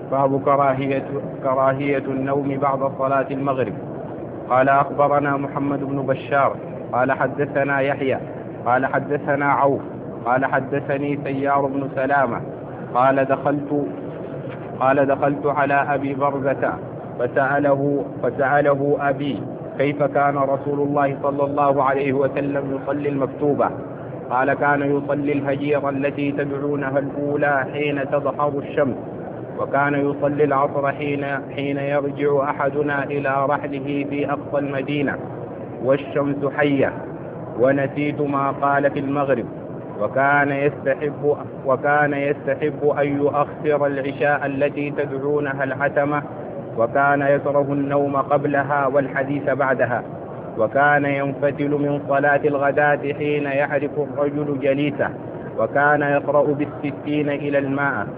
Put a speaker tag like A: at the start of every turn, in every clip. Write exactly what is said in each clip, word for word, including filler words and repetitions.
A: باب كراهية, كراهية النوم بعد صلاة المغرب. قال أخبرنا محمد بن بشار قال حدثنا يحيى قال حدثنا عوف قال حدثني سيار بن سلامة قال دخلت قال دخلت على أبي برزة فسأله, فسأله أبي كيف كان رسول الله صلى الله عليه وسلم يصلي المكتوبة؟ قال كان يصلي الهجيرة التي تدعونها الأولى حين تظهر الشمس، وكان يصلي العصر حين, حين يرجع أحدنا إلى رحله في أقصى المدينة والشمس حية، ونسيت ما قال في المغرب، وكان يستحب, وكان يستحب أن يؤخر العشاء التي تدعونها العتمة، وكان يكره النوم قبلها والحديث بعدها، وكان ينفتل من صلاة الغداة حين يعرف الرجل جليسه، وكان يقرأ بالستين إلى الماء.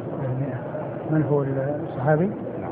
B: من هو الصحابي؟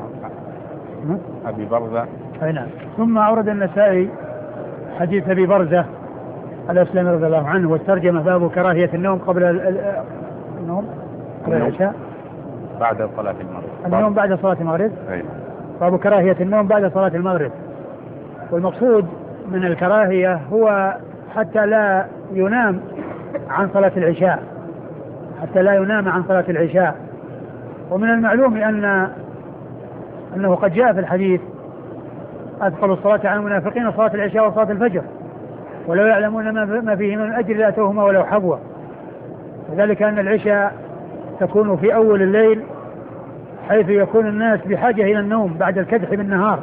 A: نعم أبي برزة.
B: أي نعم. ثم أورد النسائي حديث أبي برزة الأسلمي رضي الله عنه والترجمة باب كراهية النوم قبل النوم قبل العشاء
A: بعد صلاة المغرب.
B: النوم بعد صلاة المغرب.
A: أي.
B: باب كراهية النوم بعد صلاة المغرب. والمقصود من الكراهية هو حتى لا ينام عن صلاة العشاء، حتى لا ينام عن صلاة العشاء. ومن المعلوم أن أنه قد جاء في الحديث أثقل الصلاة على المنافقين صلاة العشاء وصلاة الفجر، ولو يعلمون ما فيه من الأجر لأتوهما ولو حبوا. وذلك أن العشاء تكون في أول الليل حيث يكون الناس بحاجة إلى النوم بعد الكدح بالنهار،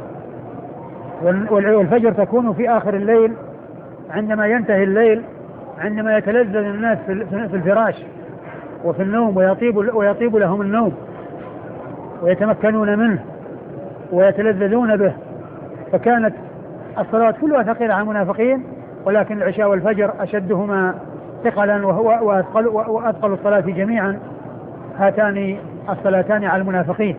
B: والفجر تكون في آخر الليل عندما ينتهي الليل، عندما يتلذذ الناس في الفراش وفي النوم ويطيب, ويطيب لهم النوم ويتمكنون منه ويتلذذون به. فكانت الصلاة كلها ثقيلة على المنافقين، ولكن العشاء والفجر أشدهما ثقلا وهو وأثقل, وأثقل الصلاة جميعا هاتان الصلاتان على المنافقين.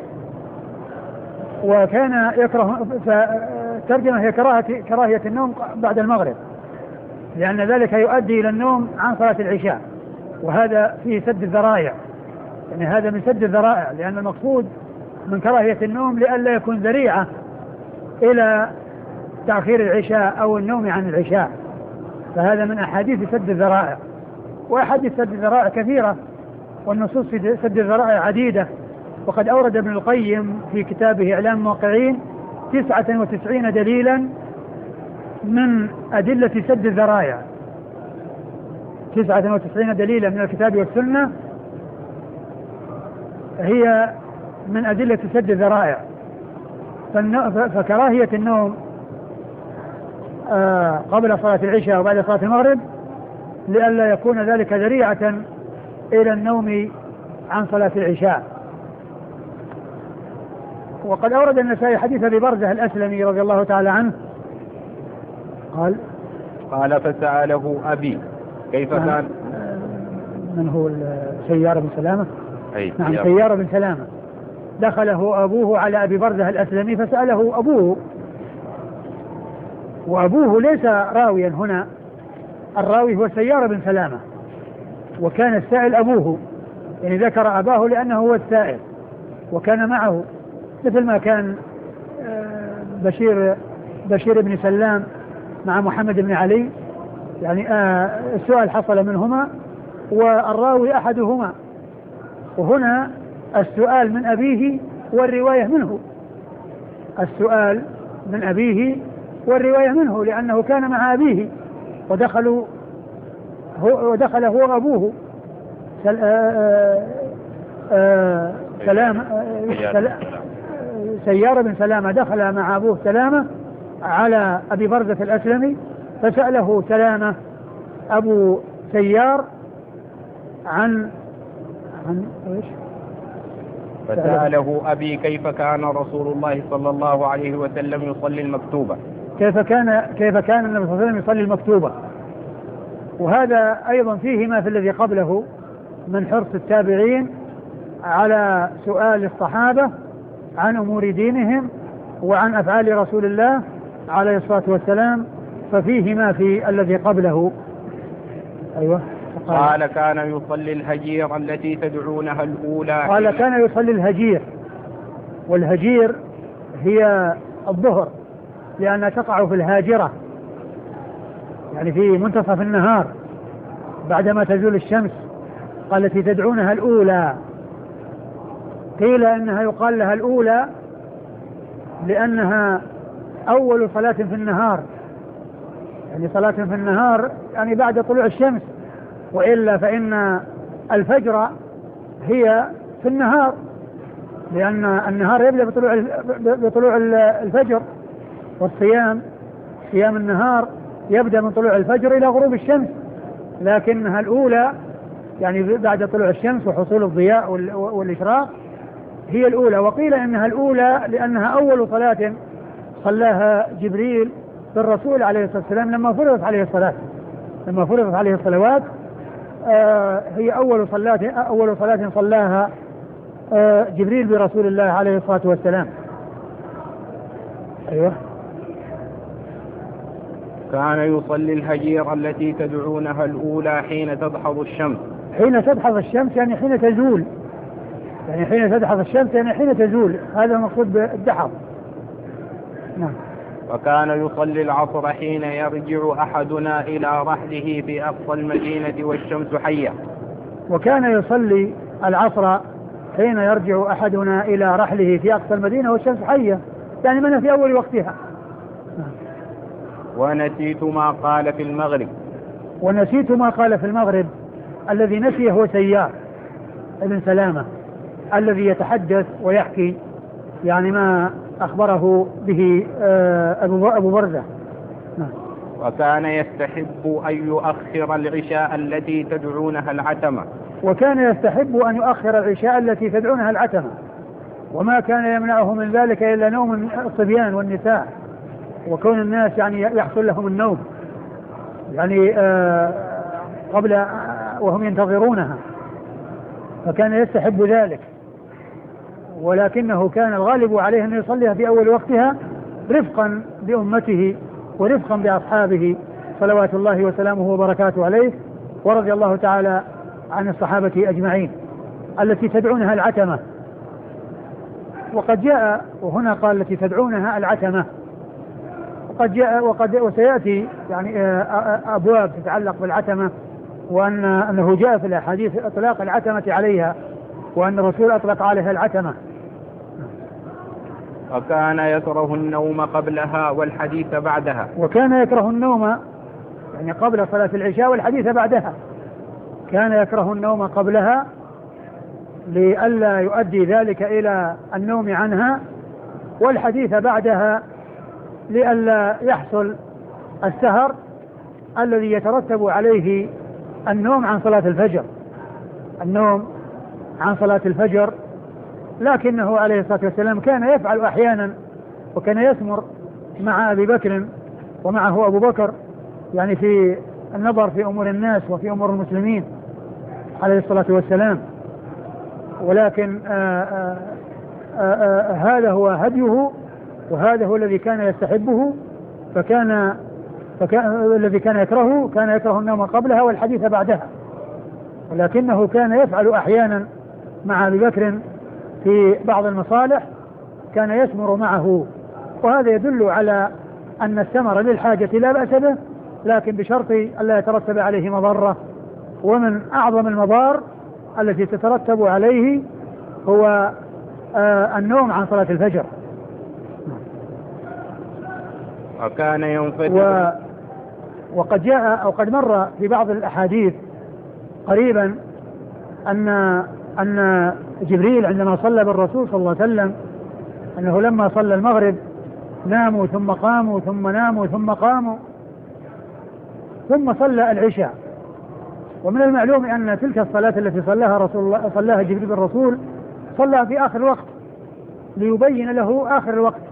B: وكان يكره، فترجمة هي كراهية, كراهية النوم بعد المغرب، لأن ذلك يؤدي إلى النوم عن صلاة العشاء، وهذا فيه سد الذرائع، يعني هذا من سد الذرائع، لأن المقصود من كراهية النوم لئلا يكون ذريعة إلى تأخير العشاء أو النوم عن العشاء، فهذا من أحاديث سد الذرائع. وأحاديث سد الذرائع كثيرة، والنصوص في سد الذرائع عديدة، وقد أورد ابن القيم في كتابه إعلام الموقعين تسعة وتسعين دليلا من أدلة سد الذرائع، تسعة وتسعين دليلا من الكتاب والسنة هي من أدلة سد الذرائع. فكراهية النوم قبل صلاة العشاء وبعد صلاة المغرب لئلا يكون ذلك ذريعة إلى النوم عن صلاة العشاء. وقد أورد النسائي حديث أبي برزة الأسلمي رضي الله تعالى عنه قال
A: قال فسأله أبي كيف كان.
B: من هو سيار بن سلامة؟
A: أي
B: نعم سيار بن سلامة. دخله أبوه على أبي برزة الأسلمي فسأله أبوه، وأبوه ليس راويا هنا، الراوي هو سيار بن سلامة، وكان السائل أبوه، يعني ذكر أباه لأنه هو السائل، وكان معه مثل ما كان بشير بشير بن سلام مع محمد بن علي، يعني السؤال حصل منهما والراوي أحدهما، وهنا السؤال من أبيه والرواية منه، السؤال من أبيه والرواية منه، لأنه كان مع أبيه ودخلوا هو ودخل هو وأبوه سل آآ آآ سلام سيار بن سلامة دخل مع أبوه سلامة على أبي برزة الأسلمي فسأله سلامة أبو سيار عن عن إيش؟
A: فسأله أبي كيف كان رسول الله صلى الله عليه وسلم يصلي المكتوبة،
B: كيف كان كيف كان النبي صلى الله عليه وسلم يصلي المكتوبة. وهذا أيضا فيه ما في الذي قبله من حرص التابعين على سؤال الصحابة عن أمور دينهم وعن أفعال رسول الله عليه الصلاة والسلام، ففيه ما في الذي قبله. أيوة
A: قال كان يصلي الهجير التي تدعونها الأولى.
B: قال كان يصلي الهجير، والهجير هي الظهر لأنها تقع في الهاجرة، يعني في منتصف النهار بعدما تزول الشمس. قال التي تدعونها الأولى، قيل إنها يقال لها الأولى لأنها أول صلاة في النهار، يعني صلاة في النهار يعني بعد طلوع الشمس، وإلا فإن الفجر هي في النهار، لأن النهار يبدأ بطلوع بطلوع الفجر، والصيام صيام النهار يبدأ من طلوع الفجر إلى غروب الشمس، لكنها الأولى يعني بعد طلوع الشمس وحصول الضياء والإشراق هي الأولى. وقيل إنها الأولى لأنها أول صلاة صلاها جبريل بالرسول عليه الصلاة والسلام لما فرضت عليه الصلاة لما فرضت عليه الصلوات آه هي أول صلاة أول صلاة صلاها آه جبريل برسول الله عليه الصلاة والسلام. أيوه.
A: كان يصلي الهجير التي تدعونها الأولى حين تدحض الشمس.
B: حين تدحض الشمس يعني حين تزول، يعني حين تدحض الشمس يعني حين تزول، هذا المقصود بالدحض. نعم.
A: وكان يصلي العصر حين يرجع أحدنا إلى رحله في أقصى المدينة والشمس حية.
B: وكان يصلي العصر حين يرجع أحدنا إلى رحله في أقصى المدينة والشمس حية، يعني من في أول وقتها.
A: ونسيت ما قال في المغرب.
B: ونسيت ما قال في المغرب، الذي نسيه هو سيار ابن سلامة الذي يتحدث ويحكي يعني ما أخبره به أبو برزة.
A: وكان يستحب أن يؤخر العشاء التي تدعونها العتمة.
B: وكان يستحب أن يؤخر العشاء التي تدعونها العتمة، وما كان يمنعه من ذلك إلا نوم الصبيان والنساء، وكون الناس يعني يحصل لهم النوم يعني آه قبل آه وهم ينتظرونها، فكان يستحب ذلك. ولكنه كان الغالب عليه أن يصليها في أول وقتها رفقا بأمته ورفقا بأصحابه صلوات الله وسلامه وبركاته عليه، ورضي الله تعالى عن الصحابة أجمعين. التي تدعونها العتمة، وقد جاء وهنا قال التي تدعونها العتمة، وقد جاء وقد وسيأتي يعني أبواب تتعلق بالعتمة، وأن أنه جاء في الأحاديث إطلاق العتمة عليها، وأن الرسول أطلق عليها العتمة.
A: وكان يكره النوم قبلها والحديث بعدها.
B: وكان يكره النوم يعني قبل صلاة العشاء والحديث بعدها، كان يكره النوم قبلها لئلا يؤدي ذلك إلى النوم عنها، والحديث بعدها لئلا يحصل السهر الذي يترتب عليه النوم عن صلاة الفجر النوم عن صلاة الفجر. لكنه عليه الصلاة والسلام كان يفعل أحيانا، وكان يسمر مع أبي بكر ومعه أبو بكر يعني في النظر في أمور الناس وفي أمور المسلمين عليه الصلاة والسلام. ولكن آآ آآ آآ هذا هو هديه، وهذا هو الذي كان يستحبه، فكان, فكان الذي كان يكرهه كان يكره النوم قبلها والحديث بعدها، ولكنه كان يفعل أحيانا مع أبي بكر في بعض المصالح كان يسمر معه، وهذا يدل على أن السمر للحاجة لا بأس به، لكن بشرط ألا يترتب عليه مضرة. ومن أعظم المضار التي تترتب عليه هو آه النوم عن صلاة الفجر.
A: وكان ينفتح
B: و وقد جاء أو قد مر في بعض الأحاديث قريبا أن أن جبريل عندما صلى بالرسول صلى الله عليه وسلم أنه لما صلى المغرب ناموا ثم قاموا ثم ناموا ثم قاموا ثم صلى العشاء. ومن المعلوم أن تلك الصلاة التي صلاها رسول الله صلاها جبريل بالرسول صلى في آخر الوقت ليبين له آخر الوقت،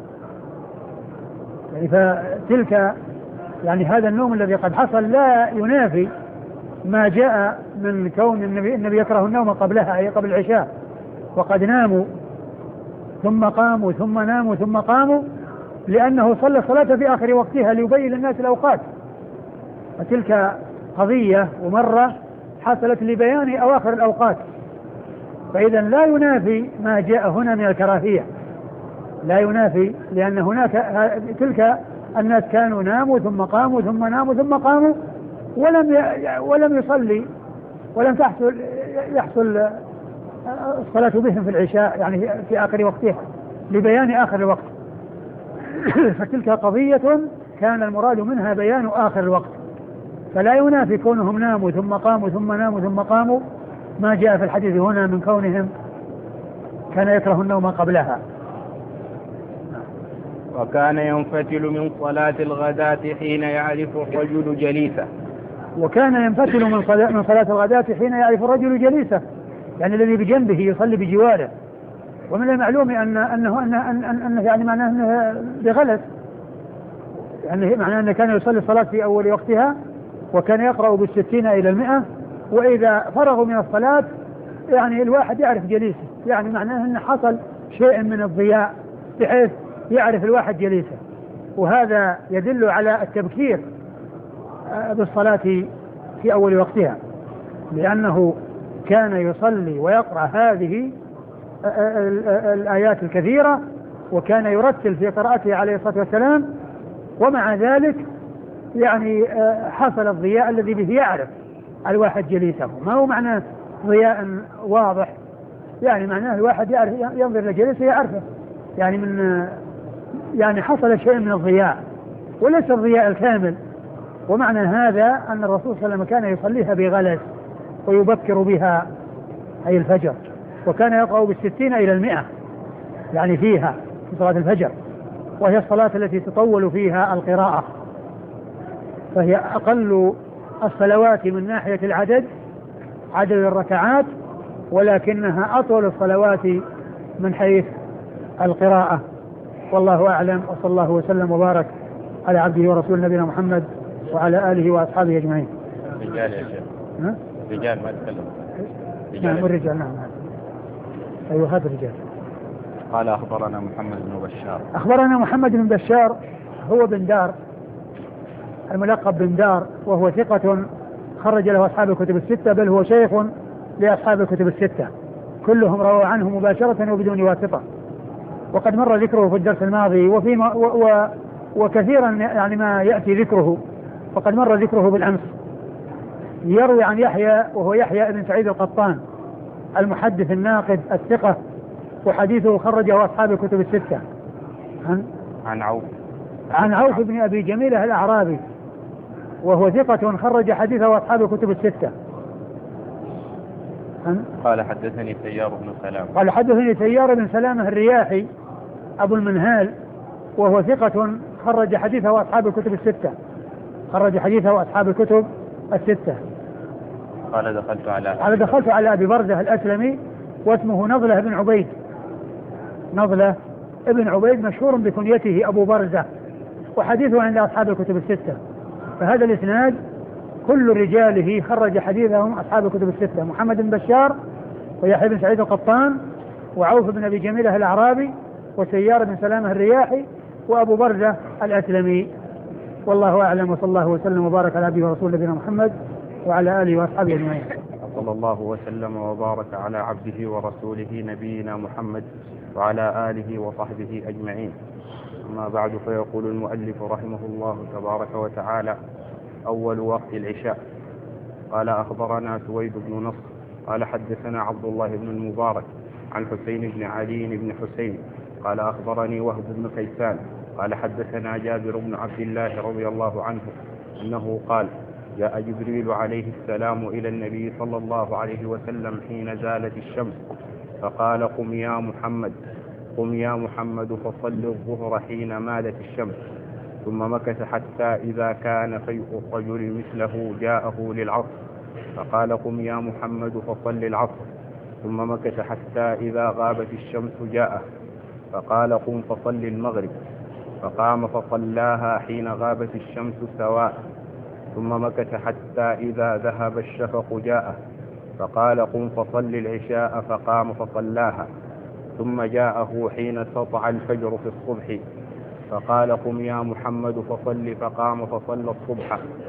B: يعني فتلك يعني هذا النوم الذي قد حصل لا ينافي ما جاء من كون النبي, النبي يكره النوم قبلها أي قبل العشاء، وقد ناموا ثم قاموا ثم ناموا ثم قاموا، لأنه صلى الصلاة في آخر وقتها ليبين للناس الأوقات. فتلك قضية ومرة حصلت لبيان أواخر الأوقات، فإذا لا ينافي ما جاء هنا من الكراهية، لا ينافي، لأن هناك تلك الناس كانوا ناموا ثم قاموا ثم ناموا ثم قاموا ولم ولم يصلي ولم تحصل يحصل الصلاة بهم في العشاء يعني في آخر وقتها لبيان آخر الوقت. فتلك قضية كان المراد منها بيان آخر الوقت، فلا ينافي كونهم ناموا ثم قاموا ثم ناموا ثم قاموا ما جاء في الحديث هنا من كونهم كان يكره النوم قبلها.
A: وكان ينفتل من صلاة الغداة حين يعرف الرجل جليسه.
B: وكان ينفتل من صلاة من صلاة الغداة حين يعرف الرجل جليسه، يعني الذي بجنبه يصلي بجواره. ومن المعلوم أن أنه أن أن أن يعني معناه أنه بغلس، يعني معناه أنه كان يصلي الصلاة في أول وقتها وكان يقرأ بالستين إلى المئة، وإذا فرغوا من الصلاة يعني الواحد يعرف جليسه، يعني معناه أن حصل شيء من الضياء بحيث يعرف الواحد جليسه. وهذا يدل على التبكير بالصلاة في أول وقتها، لأنه كان يصلي ويقرأ هذه الآيات الكثيرة وكان يرتل في قراءته عليه الصلاة والسلام، ومع ذلك يعني حصل الضياء الذي به يعرف الواحد جليسه. ما هو معنى ضياء واضح، يعني معناه الواحد يعرف ينظر لجليسه يعرفه، يعني من يعني حصل شيء من الضياء وليس الضياء الكامل. ومعنى هذا أن الرسول صلى الله عليه وسلم كان يصليها بغلس ويبكر بها أي الفجر، وكان يقرأ بالستين إلى المئة يعني فيها في صلاة الفجر، وهي الصلاة التي تطول فيها القراءة، فهي أقل الصلوات من ناحية العدد عدد الركعات، ولكنها أطول الصلوات من حيث القراءة. والله أعلم، وصلى الله وسلم وبارك على عبده ورسول نبينا محمد وعلى آله وأصحابه أجمعين.
A: رجال يا شيخ. ها؟ رجال ما تكلم.
B: نعم الرجال. نعم. أيوه هذا الرجال.
A: قال أخبرنا محمد بن بشار.
B: أخبرنا محمد بن بشار هو بن دار الملقب بن دار، وهو ثقة خرج له أصحاب الكتب الستة، بل هو شيخ لأصحاب الكتب الستة، كلهم رووا عنه مباشرة وبدون واسطة. وقد مر ذكره في الدرس الماضي وفي و و وكثيرا يعني ما يأتي ذكره، فقد مر ذكره بالأمس. يروي عن يحيى وهو يحيى بن سعيد القطان المحدث الناقد الثقة، وحديثه خرجه أصحاب الكتب الستة. عن
A: عن عوف
B: عن عوف بن أبي جميلة الأعرابي، وهو ثقة خرج حديثه أصحاب الكتب الستة.
A: قال حدثني سيار بن سلام.
B: قال حدثني سيار بن سلامة الرياحي أبو المنهال، وهو ثقة خرج حديثه أصحاب الكتب الستة خرج حديثه أصحاب الكتب الستة.
A: قال دخلت على
B: قال دخلت على أبي برزة الأسلمي، واسمه نضلة بن عبيد. نضلة ابن عبيد مشهور بكنيته أبو برزة، وحديثه عند أصحاب الكتب الستة. فهذا الإسناد كل رجاله خرج حديثهم أصحاب الكتب الستة: محمد بن بشار، ويحيى بن سعيد القطان، وعوف بن أبي جميلة الأعرابي، وسيار بن سلامة الرياحي، وأبو برزة الأسلمي. والله أعلم، وصلى الله وسلم وبارك على عبده ورسوله نبينا محمد وعلى آله وأصحابه أجمعين.
A: صلى الله وسلم وبارك على عبده ورسوله نبينا محمد وعلى آله وصحبه أجمعين. أما بعد، فيقول المؤلف رحمه الله تبارك وتعالى: أول وقت العشاء. قال أخبرنا سويد بن نصر قال حدثنا عبد الله بن المبارك عن حسين بن علي بن حسين قال أخبرني وهب بن كيسان قال حدثنا جابر بن عبد الله رضي الله عنه أنه قال: جاء جبريل عليه السلام إلى النبي صلى الله عليه وسلم حين زالت الشمس فقال: قم يا محمد قم يا محمد فصل الظهر حين مالت الشمس. ثم مكث حتى إذا كان فيء الرجل مثله جاءه للعصر فقال: قم يا محمد فصل العصر. ثم مكث حتى إذا غابت الشمس جاءه فقال: قم فصل المغرب. فقام فصلاها حين غابت الشمس سواء. ثم مكث حتى إذا ذهب الشفق جاءه فقال: قم فصل العشاء. فقام فصلاها. ثم جاءه حين سطع الفجر في الصبح فقال: قم يا محمد فصل. فقام فصلى الصبح.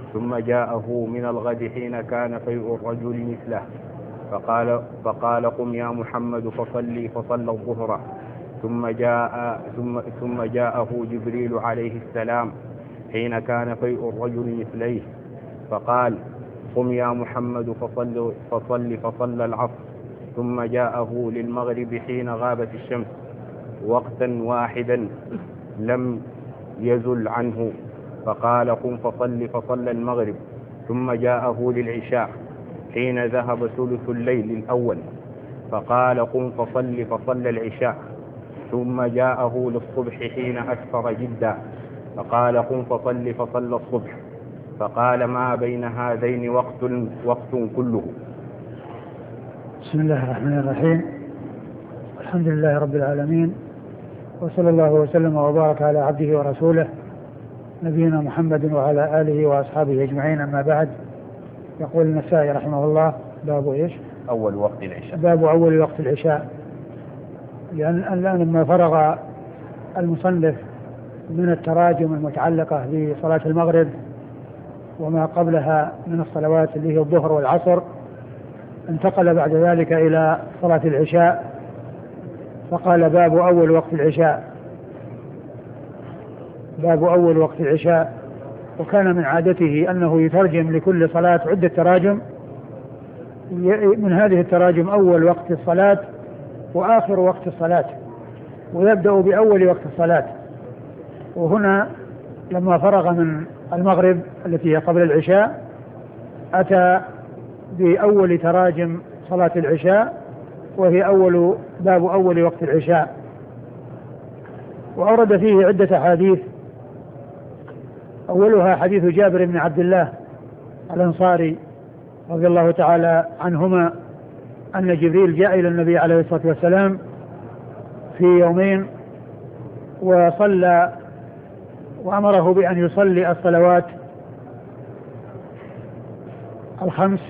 A: ثم جاءه من الغد حين كان فيء الرجل مثله فقال, فقال قم يا محمد فصلي، فصلى الظهر. ثم جاء ثم, ثم جاءه جبريل عليه السلام حين كان فيء الرجل مثليه فقال قم يا محمد فصل, فصل فصلى العصر. ثم جاءه للمغرب حين غابت الشمس وقتا واحدا لم يزل عنه فقال قم فصل، فصلى المغرب. ثم جاءه للعشاء حين ذهب ثلث الليل الأول فقال قم فصل، فصلى العشاء. ثم جاءه للصبح حين أسفر جدا فقال قم فصل، فصلى الصبح. فقال ما بين هذين وقت وقت كله.
B: بسم الله الرحمن الرحيم. الحمد لله رب العالمين، وصلى الله وسلم وبارك على عبده ورسوله نبينا محمد وعلى آله وأصحابه أجمعين. أما بعد، يقول النسائي رحمه الله باب إيش؟
A: أول وقت العشاء.
B: باب أول وقت العشاء. لأن الآن لما فرغ المصنف من التراجم المتعلقة بصلاة المغرب وما قبلها من الصلوات اللي هي الظهر والعصر، انتقل بعد ذلك إلى صلاة العشاء فقال باب أول وقت العشاء. باب أول وقت العشاء. وكان من عادته أنه يترجم لكل صلاة عدة تراجم، من هذه التراجم أول وقت الصلاة وآخر وقت الصلاة، ويبدأ بأول وقت الصلاة. وهنا لما فرغ من المغرب التي هي قبل العشاء أتى بأول تراجم صلاة العشاء، وهي أول باب أول وقت العشاء. وأورد فيه عدة حديث، أولها حديث جابر بن عبد الله الأنصاري رضي الله تعالى عنهما أن جبريل جاء إلى النبي عليه الصلاة والسلام في يومين وصلى وأمره بأن يصلي الصلوات الخمس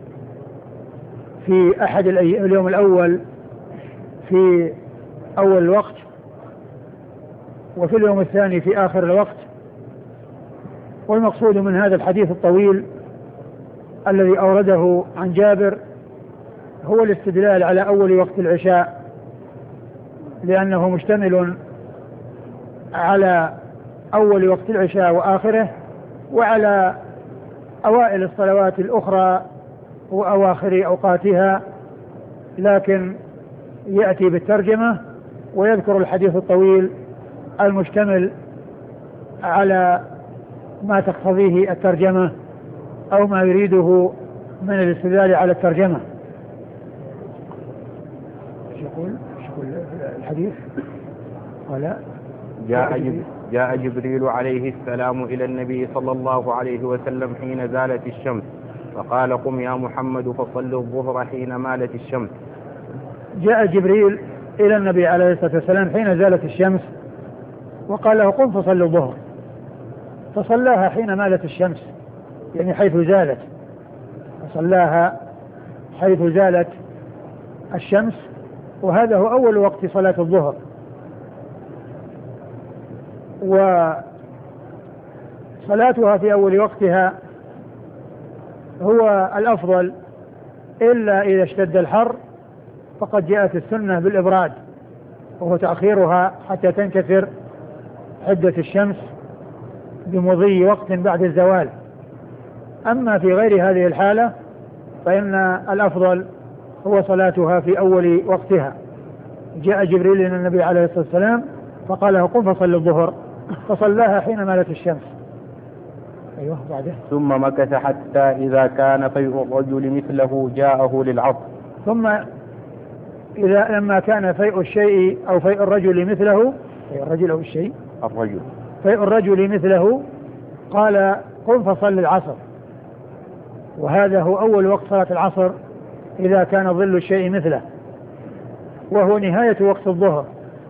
B: في أحد اليوم الأول في أول الوقت، وفي اليوم الثاني في آخر الوقت. والمقصود من هذا الحديث الطويل الذي أورده عن جابر هو الاستدلال على أول وقت العشاء، لأنه مشتمل على أول وقت العشاء وآخره، وعلى أوائل الصلوات الأخرى وأواخر أوقاتها، لكن يأتي بالترجمة ويذكر الحديث الطويل المشتمل على ما تقتضيه الترجمة أو ما يريده من الاستدلال على الترجمة. ايش يقول ايش يقول الحديث؟ قال
A: جاء, جب جاء جبريل عليه السلام إلى النبي صلى الله عليه وسلم حين زالت الشمس فقال قم يا محمد فصل الظهر حين مالت الشمس.
B: جاء جبريل إلى النبي عليه الصلاة والسلام حين زالت الشمس وقال له قم فصل الظهر، فصلاها حين مالت الشمس، يعني حيث زالت، فصلاها حيث زالت الشمس، وهذا هو أول وقت صلاة الظهر. وصلاتها في أول وقتها هو الأفضل، إلا إذا اشتد الحر فقد جاءت السنة بالإبراد، وهو تأخيرها حتى تنكسر حدة الشمس بمضي وقت بعد الزوال. أما في غير هذه الحالة فإن الأفضل هو صلاتها في أول وقتها. جاء جبريل إلى النبي عليه الصلاة والسلام فقال له قم فصل الظهر، فصلاها حين مالت الشمس. أيوه بعده.
A: ثم مكث حتى إذا كان فيء الرجل مثله جاءه للعصر.
B: ثم إذا لما كان فيء الشيء أو فيء الرجل مثله، فيء الرجل أو الشيء
A: الرجل
B: فيء الرجل مثله قال قم فصل العصر، وهذا هو أول وقت صلاة العصر إذا كان ظل الشيء مثله، وهو نهاية وقت الظهر،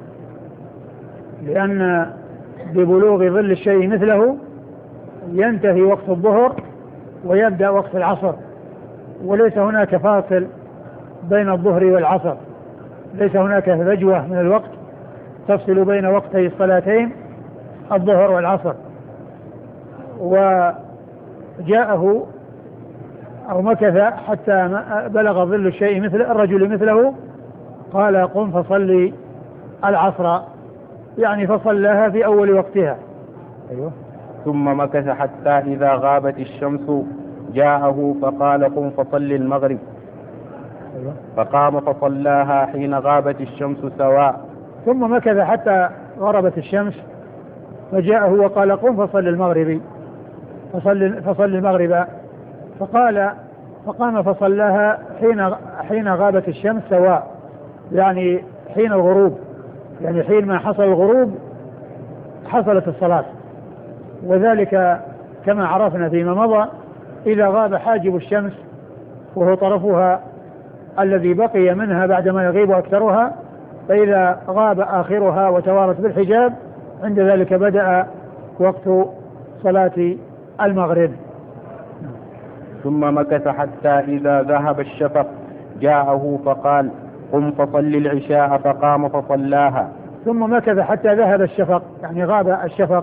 B: لأن ببلوغ ظل الشيء مثله ينتهي وقت الظهر ويبدأ وقت العصر، وليس هناك فاصل بين الظهر والعصر، ليس هناك فجوة من الوقت تفصل بين وقتي الصلاتين الظهر والعصر. جاءه أو مكث حتى بلغ ظل الشيء مثل الرجل مثله، قال قم فصلي العصر، يعني فصلىها في أول وقتها. أيوه.
A: ثم مكث حتى إذا غابت الشمس جاءه فقال قم فصل المغرب.
B: أيوه.
A: فقام فصلاها حين غابت الشمس سواء.
B: ثم مكث حتى غربت الشمس فجاءه وقال قم فصل المغرب، فصل, فصل المغرب. فقال فقام فصلاها حين حين غابت الشمس سواء، يعني حين الغروب، يعني حين ما حصل الغروب حصلت الصلاة. وذلك كما عرفنا فيما مضى، إذا غاب حاجب الشمس وهو طرفها الذي بقي منها بعدما يغيب أكثرها، فإذا غاب آخرها وتوارت بالحجاب عند ذلك بدأ وقت صلاة المغرب.
A: ثم مكث حتى إذا ذهب الشفق جاءه فقال قم فصل العشاء، فقام فصلاها.
B: ثم مكث حتى ذهب الشفق، يعني غاب الشفق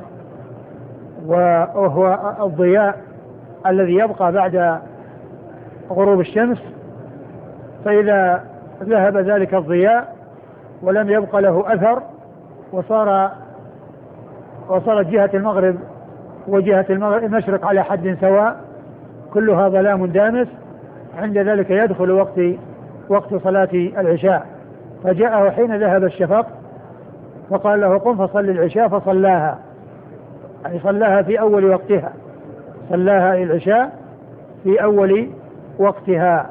B: وهو الضياء الذي يبقى بعد غروب الشمس، فإذا ذهب ذلك الضياء ولم يبق له أثر وصار وصارت جهة المغرب وجهة المشرق على حد سواء كلها ظلام دامس، عند ذلك يدخل وقت وقت صلاة العشاء. فجاءه حين ذهب الشفق فقال له قم فصل العشاء، فصلاها، يعني صلاها في أول وقتها، صلاها العشاء في أول وقتها.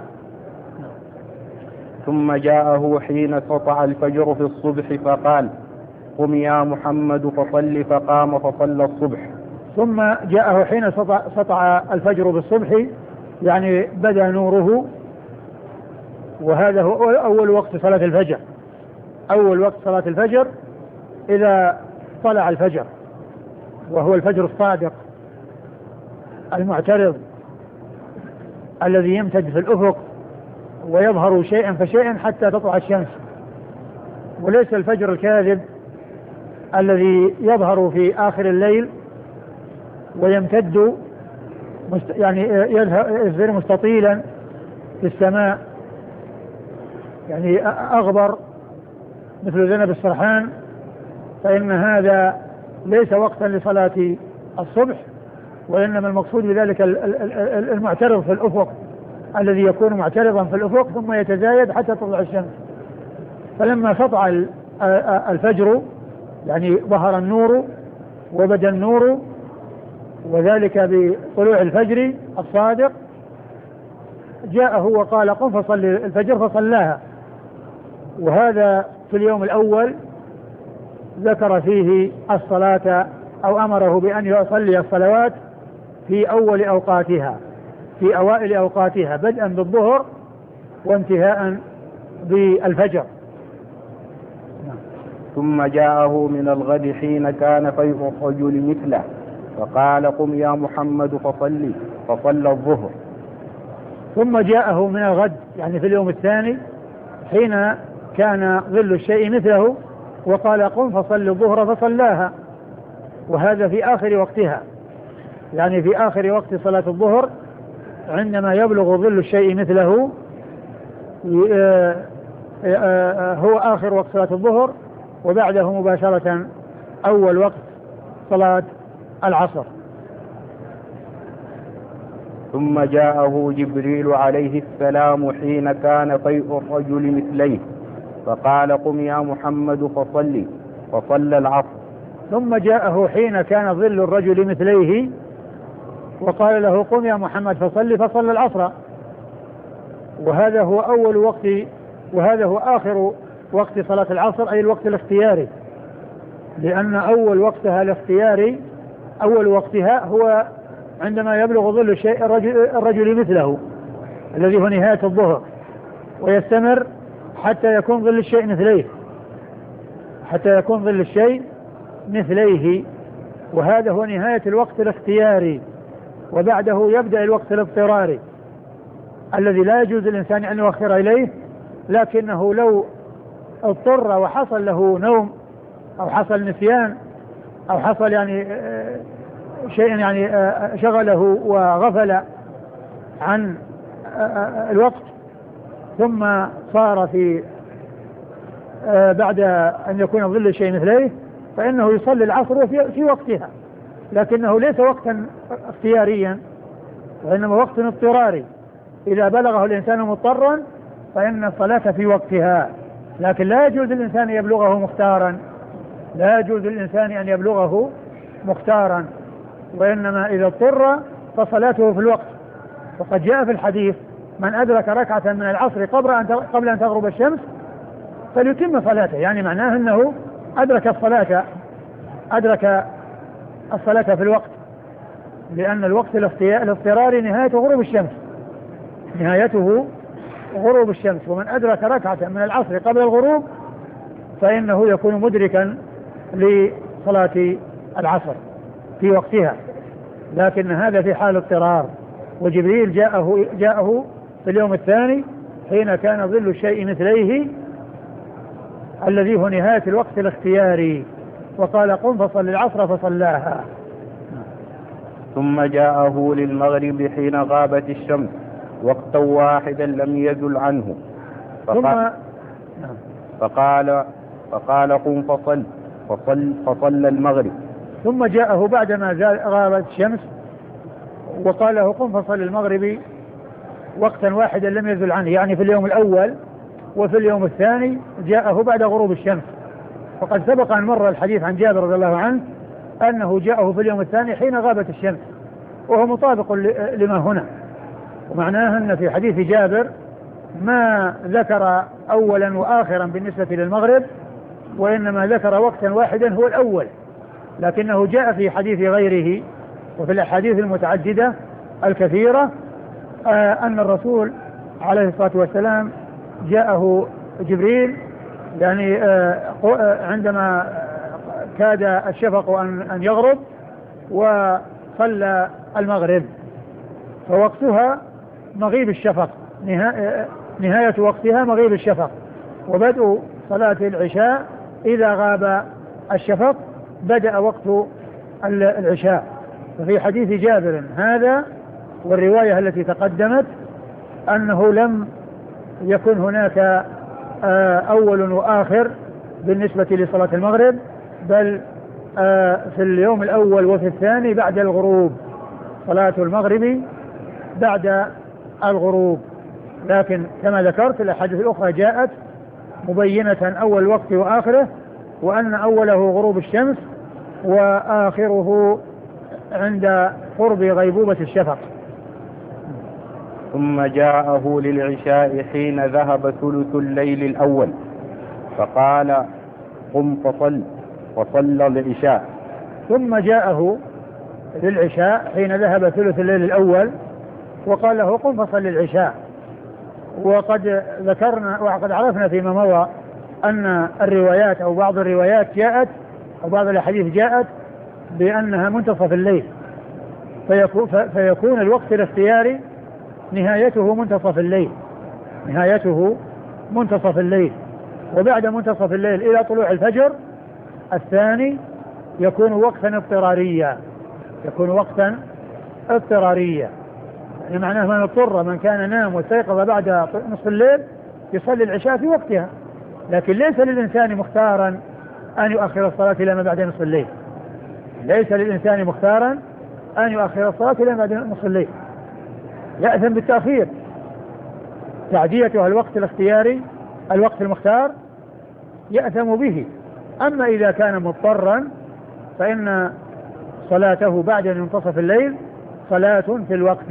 A: ثم جاءه حين سطع الفجر في الصبح فقال قم يا محمد فصل، فقام فصلى الصبح.
B: ثم جاءه حين سطع, سطع الفجر بالصبح، يعني بدا نوره، وهذا هو أول وقت صلاة الفجر. أول وقت صلاة الفجر إذا طلع الفجر، وهو الفجر الصادق المعترض الذي يمتد في الأفق ويظهر شيئا فشيئا حتى تطلع الشمس، وليس الفجر الكاذب الذي يظهر في آخر الليل ويمتد مست... يعني يظهر مستطيلا في السماء، يعني أغبر مثل ذنب السرحان، فإن هذا ليس وقتا لصلاة الصبح، وإنما المقصود بذلك المعترض في الأفق الذي يكون معترضا في الأفق ثم يتزايد حتى تطلع الشمس. فلما سطع الفجر يعني ظهر النور وبدا النور، وذلك بطلوع الفجر الصادق، جاءه وقال قم فصل الفجر، فصلاها. وهذا في اليوم الأول ذكر فيه الصلاة أو أمره بأن يصلي الصلوات في أول أوقاتها، في أوائل أوقاتها، بدءا بالظهر وانتهاء بالفجر.
A: ثم جاءه من الغد حين كان فيء الرجل مثله فقال قم يا محمد فصلي، فصلى الظهر.
B: ثم جاءه من الغد يعني في اليوم الثاني حين كان ظل الشيء مثله وقال قم فصل الظهر، فصلاها، وهذا في آخر وقتها، يعني في آخر وقت صلاة الظهر عندما يبلغ ظل الشيء مثله هو آخر وقت صلاة الظهر، وبعده مباشرة أول وقت صلاة العصر.
A: ثم جاءه جبريل عليه السلام حين كان فيء الرجل مثليه فقال قم يا محمد فصلي، فصلى العصر.
B: ثم جاءه حين كان ظل الرجل مثليه وقال له قم يا محمد فصلي، فصلى العصر. وهذا هو أول وقت، وهذا هو آخر وقت صلاة العصر، أي الوقت الاختياري، لأن أول وقتها الاختياري أول وقتها هو عندما يبلغ ظل الشيء الرجل, الرجل مثله الذي هو نهاية الظهر، ويستمر حتى يكون ظل الشيء مثليه، حتى يكون ظل الشيء مثليه، وهذا هو نهاية الوقت الاختياري. وبعده يبدأ الوقت الاضطراري الذي لا يجوز الإنسان أن يؤخر إليه، لكنه لو اضطر وحصل له نوم أو حصل نسيان أو حصل يعني شيء يعني شغله وغفل عن الوقت، ثم صار في بعد أن يكون ظل الشيء مثليه، فإنه يصلي العصر في وقتها، لكنه ليس وقتا اختياريا وإنما وقت اضطراري. إذا بلغه الإنسان مضطرا فإن الصلاة في وقتها، لكن لا يجوز للإنسان أن يبلغه مختارا، لا يجوز للإنسان أن يبلغه مختارا، وإنما إذا اضطر فصلاته في الوقت. وقد جاء في الحديث: من أدرك ركعة من العصر قبل أن قبل أن تغرب الشمس فليتم صلاته، يعني معناه أنه أدرك الصلاة أدرك الصلاة في الوقت، لأن الوقت الاضطراري نهايته غروب الشمس، نهايته غروب الشمس. ومن أدرك ركعة من العصر قبل الغروب فإنه يكون مدركا لصلاة العصر في وقتها، لكن هذا في حال اضطرار. وجبريل جاءه جاءه في اليوم الثاني حين كان ظل الشيء مثليه الذي هو نهاية الوقت الاختياري، وقال: قم فصل العصر فصلاها.
A: ثم جاءه للمغرب حين غابت الشمس وقتا واحدا لم يزل عنه، فقال فقال, فقال قم فصل فصل فصل المغرب.
B: ثم جاءه بعدما غابت الشمس وقال له: قم فصل المغرب وقتا واحدا لم يزل عنه، يعني في اليوم الأول وفي اليوم الثاني جاءه بعد غروب الشمس. وقد سبق أن مر الحديث عن جابر رضي الله عنه أنه جاءه في اليوم الثاني حين غابت الشمس، وهو مطابق لما هنا. ومعناه أن في حديث جابر ما ذكر أولا وآخرا بالنسبة للمغرب، وإنما ذكر وقتا واحدا هو الأول، لكنه جاء في حديث غيره وفي الأحاديث المتعددة الكثيرة آه أن الرسول عليه الصلاة والسلام جاءه جبريل يعني آه عندما كاد الشفق أن يغرب وصلى المغرب، فوقتها مغيب الشفق، نهاية وقتها مغيب الشفق، وبدء صلاة العشاء إذا غاب الشفق بدأ وقت العشاء. ففي حديث جابر هذا والرواية التي تقدمت أنه لم يكن هناك أول وآخر بالنسبة لصلاة المغرب، بل في اليوم الأول وفي الثاني بعد الغروب، صلاة المغرب بعد الغروب. لكن كما ذكرت الأحاديث الأخرى جاءت مبينة أول وقت وآخره، وأن أوله غروب الشمس وآخره عند قرب غيبوبة الشفق.
A: ثم جاءه للعشاء حين ذهب ثلث الليل الأول فقال: قم فصل فصلى العشاء.
B: ثم جاءه للعشاء حين ذهب ثلث الليل الأول وقال له: قم فصل العشاء. وقد ذكرنا وقد عرفنا فيما مضى أن الروايات أو بعض الروايات جاءت أو بعض الأحاديث جاءت بأنها منتصف الليل، فيكون, فيكون الوقت الاختياري نهايته منتصف الليل، نهايته منتصف الليل. وبعد منتصف الليل إلى طلوع الفجر الثاني يكون وقتا اضطراريا، يكون وقتا اضطراريا، يعني معناه من اضطر، من كان نام واستيقظ بعد نصف الليل يصلي العشاء في وقتها، لكن ليس للإنسان مختارا أن يؤخر الصلاة إلى ما بعد نصف الليل، ليس للإنسان مختارا أن يؤخر الصلاة إلى ما بعد نصف الليل، يأثم بالتأخير، تعديتها الوقت الاختياري الوقت المختار يأثم به. أما إذا كان مضطرا فإن صلاته بعد منتصف الليل صلاة في الوقت،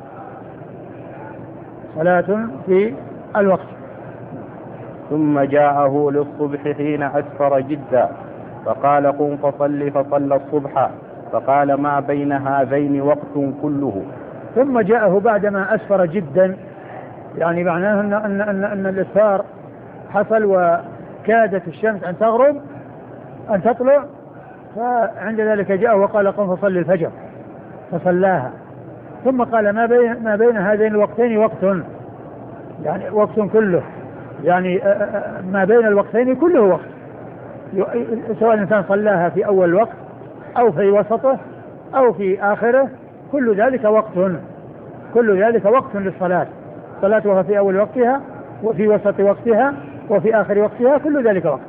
B: صلاة في الوقت.
A: ثم جاءه للصبح حين أسفر جدا فقال: قم فصل فصلى الصبح، فقال: ما بين هذين وقت كله.
B: ثم جاءه بعدما أسفر جدا، يعني معناه أن, أن, أن, أن الإسفار حصل وكادت الشمس أن تغرب أن تطلع، فعند ذلك جاءه وقال: قم فصل الفجر، فصلاها. ثم قال: ما بين, ما بين هذين الوقتين وقت، يعني وقت كله، يعني ما بين الوقتين كله وقت، سواء الإنسان صلاها في أول وقت أو في وسطه أو في آخره، كل ذلك وقت، كل ذلك وقت للصلاة، صلاتها في أول وقتها وفي وسط وقتها وفي آخر وقتها، كل ذلك وقت.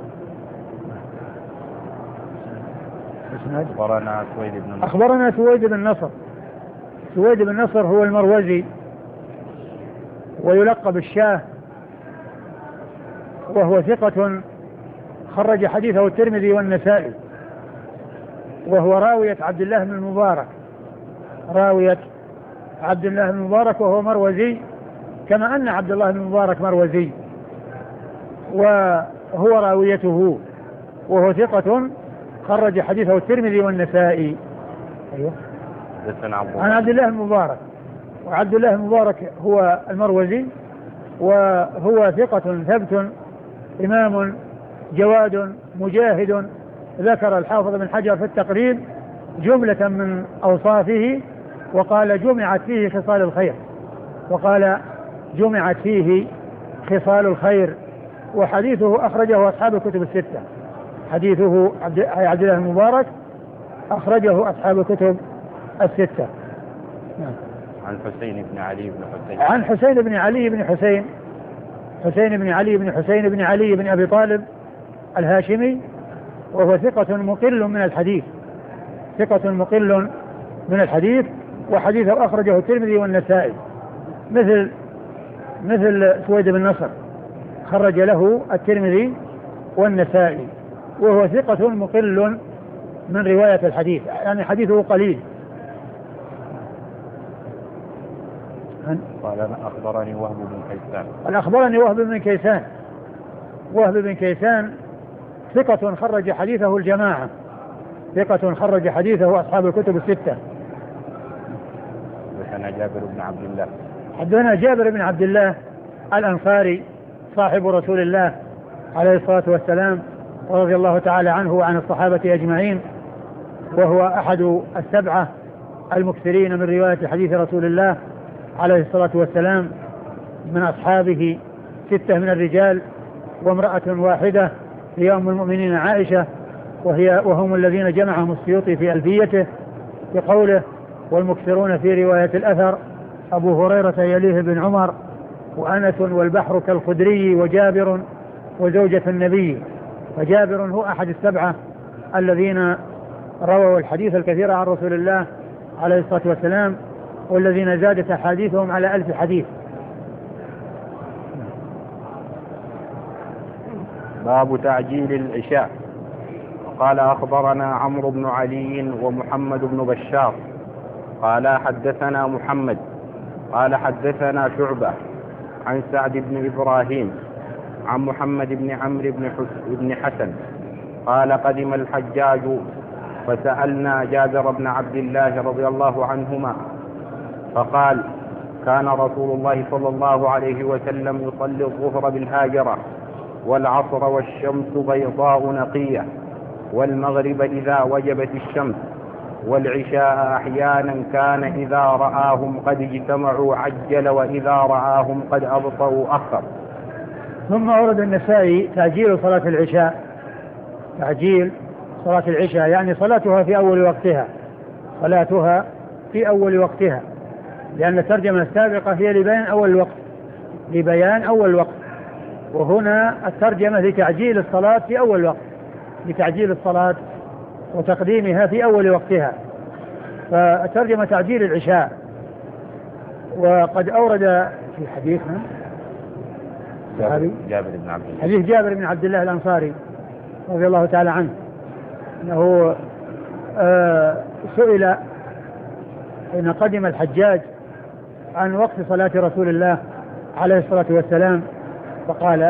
A: أخبرنا سويد بن نصر.
B: أخبرنا سويد بن نصر. سويد بن نصر هو المروزي ويلقب الشاه، وهو ثقة خرج حديثه الترمذي والنسائي، وهو راوية عبد الله بن المبارك، راوية عبد الله بن المبارك، وهو مروزي كما أن عبد الله بن المبارك مروزي، وهو راويته، وهو ثقة خرج حديثه الترمذي والنسائي. أيوه. عن عبد الله المبارك، وعبد الله المبارك هو المروزي، وهو ثقة ثبت إمام جواد مجاهد. ذكر الحافظ بن حجر في التقريب جملة من أوصافه، وقال جمعت فيه خصال الخير، وقال جمعت فيه خصال الخير. وحديثه أخرجه أصحاب الكتب الستة، حديثه عبد الله المبارك أخرجه أصحاب الكتب الستة.
A: عن حسين بن علي بن حسين.
B: عن حسين بن علي بن حسين حسين بن علي بن حسين بن علي بن أبي طالب الهاشمي، وهو ثقة مقل من الحديث، ثقة مقل من الحديث، وحديثه أخرجه الترمذي والنسائي، مثل مثل سويد بن نصر خرج له الترمذي والنسائي، وهو ثقة مقل من رواية الحديث، يعني حديثه قليل.
A: قال أخبرني وهب بن كيسان.
B: قال أخبرني وهب بن كيسان. وهب بن كيسان ثقة خرج حديثه الجماعة، ثقة خرج حديثه أصحاب الكتب الستة.
A: حدثنا جابر بن عبد الله.
B: حدثنا جابر بن عبد الله الأنصاري صاحب رسول الله عليه الصلاة والسلام، ورضي الله تعالى عنه وعن الصحابة أجمعين، وهو أحد السبعة المكثرين من رواية حديث رسول الله عليه الصلاة والسلام، من أصحابه ستة من الرجال وامرأة واحدة هي أم المؤمنين عائشة، وهي وهم الذين جمعهم السيوطي في ألفيته بقوله: والمكثرون في رواية الأثر أبو هريرة يليه بن عمر وأنس والبحر كالخدري وجابر وزوجة النبي. فجابر هو أحد السبعة الذين رووا الحديث الكثير عن رسول الله عليه الصلاة والسلام، والذين زادت أحاديثهم على ألف حديث.
A: باب تعجيل العشاء. قال أخبرنا عمرو بن علي ومحمد بن بشار قال حدثنا محمد قال حدثنا شعبة عن سعد بن إبراهيم عن محمد بن عمرو بن حسن قال قدم الحجاج فسألنا جابر بن عبد الله رضي الله عنهما فقال: كان رسول الله صلى الله عليه وسلم يصلي الظهر بالهاجرة والعصر والشمس بيضاء نقية والمغرب إذا وجبت الشمس والعشاء أحيانا كان إذا رآهم قد اجتمعوا عجل وإذا رآهم قد أبطأوا أخر.
B: ثم أورد النسائي تعجيل صلاة العشاء، تعجيل صلاة العشاء يعني صلاتها في أول وقتها، صلاتها في أول وقتها، لأن الترجمة السابقة هي لبيان أول الوقت، لبيان أول الوقت، وهنا الترجمة لتعجيل الصلاة في أول الوقت، لتعجيل الصلاة وتقديمها في أول وقتها، فالترجمة تعجيل العشاء. وقد أورد في حديث
A: جابر بن عبد الله،
B: حديث جابر بن عبد الله الأنصاري رضي الله تعالى عنه أنه آه سئل حين قدم الحجاج عن وقت صلاة رسول الله عليه الصلاة والسلام فقال: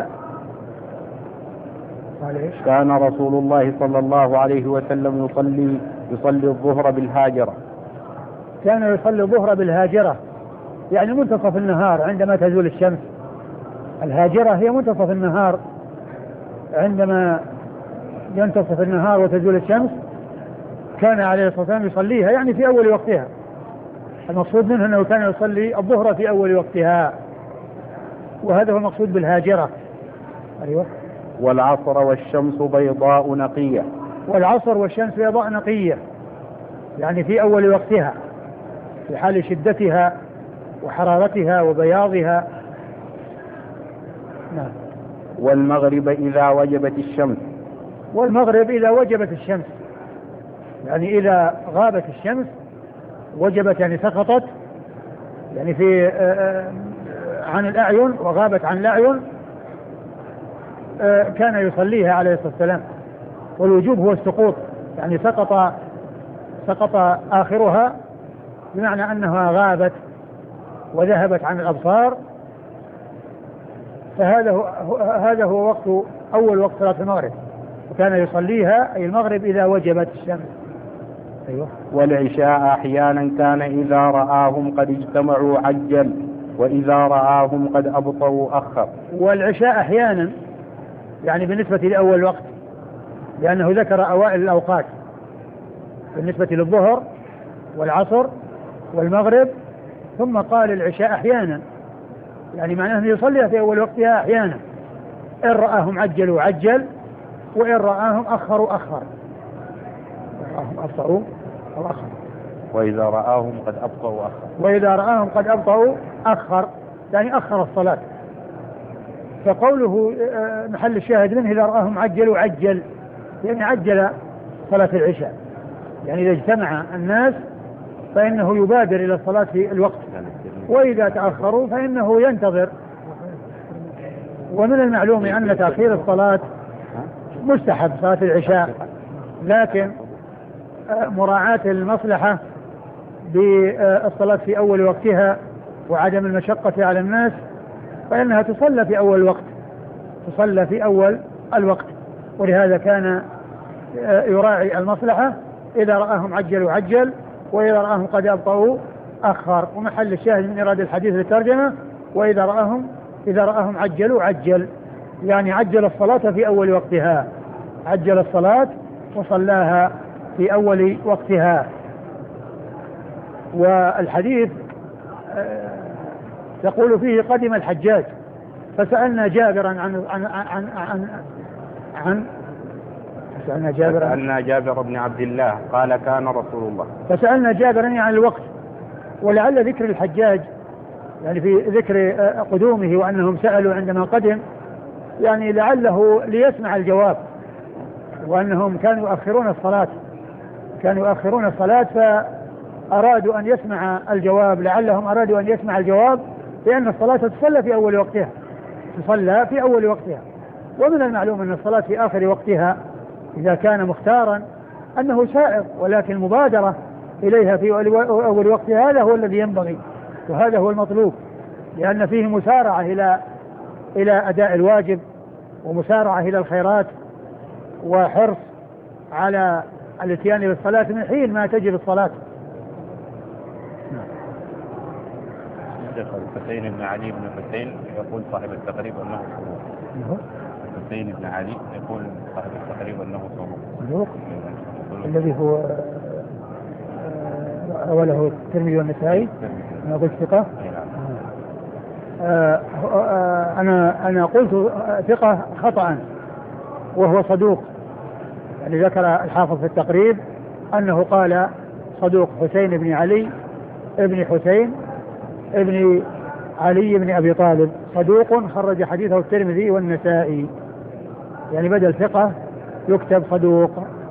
B: قال إيش؟
A: كان رسول الله صلى الله عليه وسلم يصلي يصلي الظهر بالهاجرة.
B: كان يصلي الظهر بالهاجرة يعني منتصف النهار عندما تزول الشمس. الهاجرة هي منتصف النهار، عندما ينتصف النهار وتزول الشمس كان عليه الصلاة والسلام يصليها يعني في أول وقتها. المقصود منه أنه كان يصلي الظهر في أول وقتها، وهذا هو المقصود بالهاجرة. أيوة.
A: والعصر والشمس بيضاء نقية.
B: والعصر والشمس بيضاء نقية يعني في أول وقتها في حال شدتها وحرارتها وبياضها. نعم.
A: والمغرب إذا وجبت الشمس.
B: والمغرب إذا وجبت الشمس، يعني إذا غابت الشمس وجبت يعني سقطت يعني في عن الأعين وغابت عن الأعين، كان يصليها عليه الصلاة والسلام. والوجوب هو السقوط، يعني سقط سقط آخرها بمعنى أنها غابت وذهبت عن الأبصار، فهذا هو هذا هو وقت أول وقت صلاة المغرب، وكان يصليها أي المغرب إذا وجبت الشمس. أيوة.
A: والعشاء أحيانا كان إذا رآهم قد اجتمعوا عجل، وإذا رآهم قد أبطوا أخر.
B: والعشاء أحيانا يعني بالنسبة لأول وقت، لأنه ذكر أوائل الأوقات بالنسبة للظهر والعصر والمغرب، ثم قال العشاء أحيانا، يعني معناه أنه يصلي في أول وقتها أحيانا، إن رآهم عجلوا عجل، وإن رآهم أخروا أخر، رآهم أبطأوا أو أخر،
A: وإذا رآهم قد أبطأوا أخر،
B: وإذا رآهم قد أبطأوا أخر، يعني أخر الصلاة. فقوله محل الشاهد منه إذا رآهم عجلوا عجل، يعني عجل صلاة العشاء، يعني إذا اجتمع الناس فإنه يبادر إلى الصلاة في الوقت، وإذا تأخروا فإنه ينتظر. ومن المعلوم أن تأخير الصلاة مستحب صلاة العشاء، لكن مراعاة المصلحة بالصلاة في أول وقتها وعدم المشقة على الناس، فإنها تصلى في أول وقت، تصلى في أول الوقت، ولهذا كان يراعي المصلحة، إذا رآهم عجلوا عجل، وإذا رآهم قد أبطأوا أخر. ومحل الشاهد من إرادة الحديث للترجمة وإذا رآهم إذا رآهم عجلوا عجل، يعني عجل الصلاة في أول وقتها، عجل الصلاة وصلاها في أول وقتها. والحديث تقول فيه قدم الحجاج فسألنا جابرا عن عن عن عن, عن فسألنا جابر
A: فسألنا جابر بن عبد الله قال كان رسول الله،
B: فسألنا جابرا عن الوقت. ولعل ذكر الحجاج يعني في ذكر قدومه وأنهم سألوا عندما قدم، يعني لعله ليسمع الجواب، وأنهم كانوا يؤخرون الصلاة كانوا يؤخرون الصلاة فأرادوا أن يسمع الجواب، لعلهم أرادوا أن يسمع الجواب، لأن الصلاة تصلى في أول وقتها تصلى في أول وقتها ومن المعلوم أن الصلاة في آخر وقتها إذا كان مختارا أنه سائر، ولكن المبادرة إليها في أول وقتها هذا هو الذي ينبغي، وهذا هو المطلوب، لأن فيه مسارعة إلى إلى أداء الواجب، ومسارعة إلى الخيرات، وحرص على الاتيان بالصلاة من حين ما تجب الصلاة.
A: الحسين بن علي بن الحسين يقول صاحب التقريب أنه صدوق. الحسين بن علي يقول صاحب التقريب أنه صدوق،
B: الذي هو أوله الترمذي والنسائي. أنا قلت ثقة. أنا أنا قلت ثقة خطأ وهو صدوق، يعني ذكر الحافظ في التقريب أنه قال صدوق حسين بن علي ابن حسين ابن علي بن أبي طالب صدوق خرج حديثه الترمذي والنسائي، يعني بدل ثقة يكتب صدوق.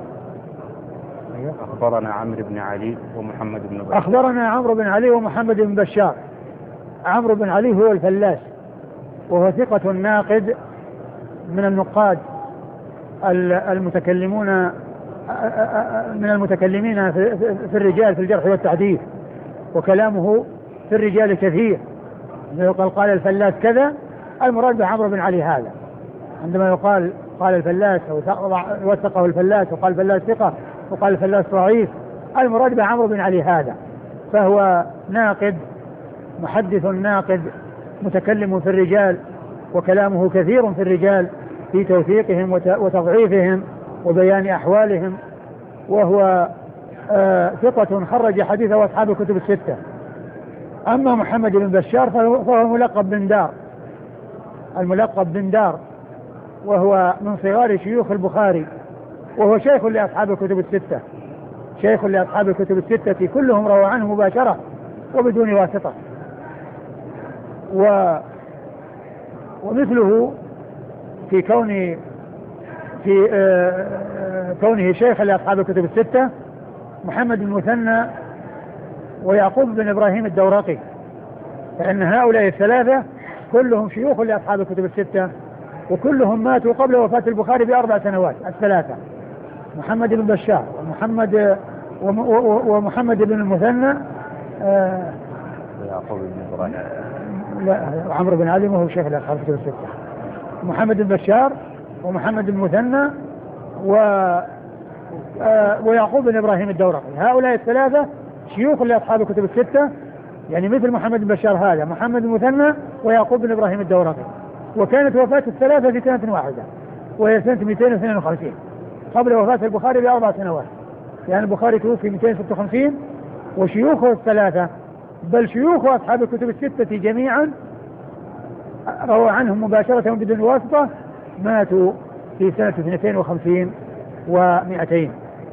A: أخبرنا عمرو بن علي ومحمد بن بشار.
B: أخبرنا عمرو بن علي ومحمد بن بشار. عمرو بن علي هو الفلاس، وهو ثقة ناقد من النقاد المتكلمون من المتكلمين في الرجال في الجرح والتعديل، وكلامه في الرجال كثير. يقال قال الفلاس كذا، المراد بعمرو بن علي هذا، عندما يقال قال الفلاس أو وثقه الفلاس وقال الفلاس ثقة وقال الفلاس ضعيف، المراد بعمرو بن علي هذا، فهو ناقد محدث ناقد متكلم في الرجال، وكلامه كثير في الرجال في توثيقهم وتضعيفهم وبيان أحوالهم، وهو آه ثقة خرج حديثه أصحاب الكتب الستة. أما محمد بن بشار فهو ملقب بن دار، الملقب بن دار، وهو من صغار شيوخ البخاري، وهو شيخ لأصحاب الكتب الستة، شيخ لأصحاب الكتب الستة كلهم رووا عنه مباشرة وبدون واسطة. و ومثله في كون في آه كونه شيخ لأصحاب الكتب الستة محمد بن المثنى ويعقوب بن إبراهيم الدورقي، فإن هؤلاء الثلاثة كلهم شيوخ لأصحاب الكتب الستة، وكلهم ماتوا قبل وفاة البخاري بأربع سنوات الثلاثة، محمد بن بشار ومحمد ومحمد بن المثنى آه
A: يعقوب بن إبراهيم
B: لا عمرو بن علي وهو شيخ لأصحاب الكتب الستة، محمد بن بشار ومحمد بن المثنى و آه ويعقوب بن إبراهيم الدورقي. هؤلاء الثلاثة شيوخ لأصحاب الكتب الستة، يعني مثل محمد بن بشار هذا محمد بن المثنى ويعقوب بن إبراهيم الدورقي. وكانت وفاة الثلاثة في سنة واحدة وهي سنة مئتين واثنين وخمسين قبل وفاة البخاري بأربع سنوات، يعني البخاري توفي مئتين وستة وخمسين وشيوخه الثلاثة بل شيوخ أصحاب الكتب الستة جميعا روى عنهم مباشرة بدون واسطة ماتوا في سنة اثنتين وخمسين ومئتين.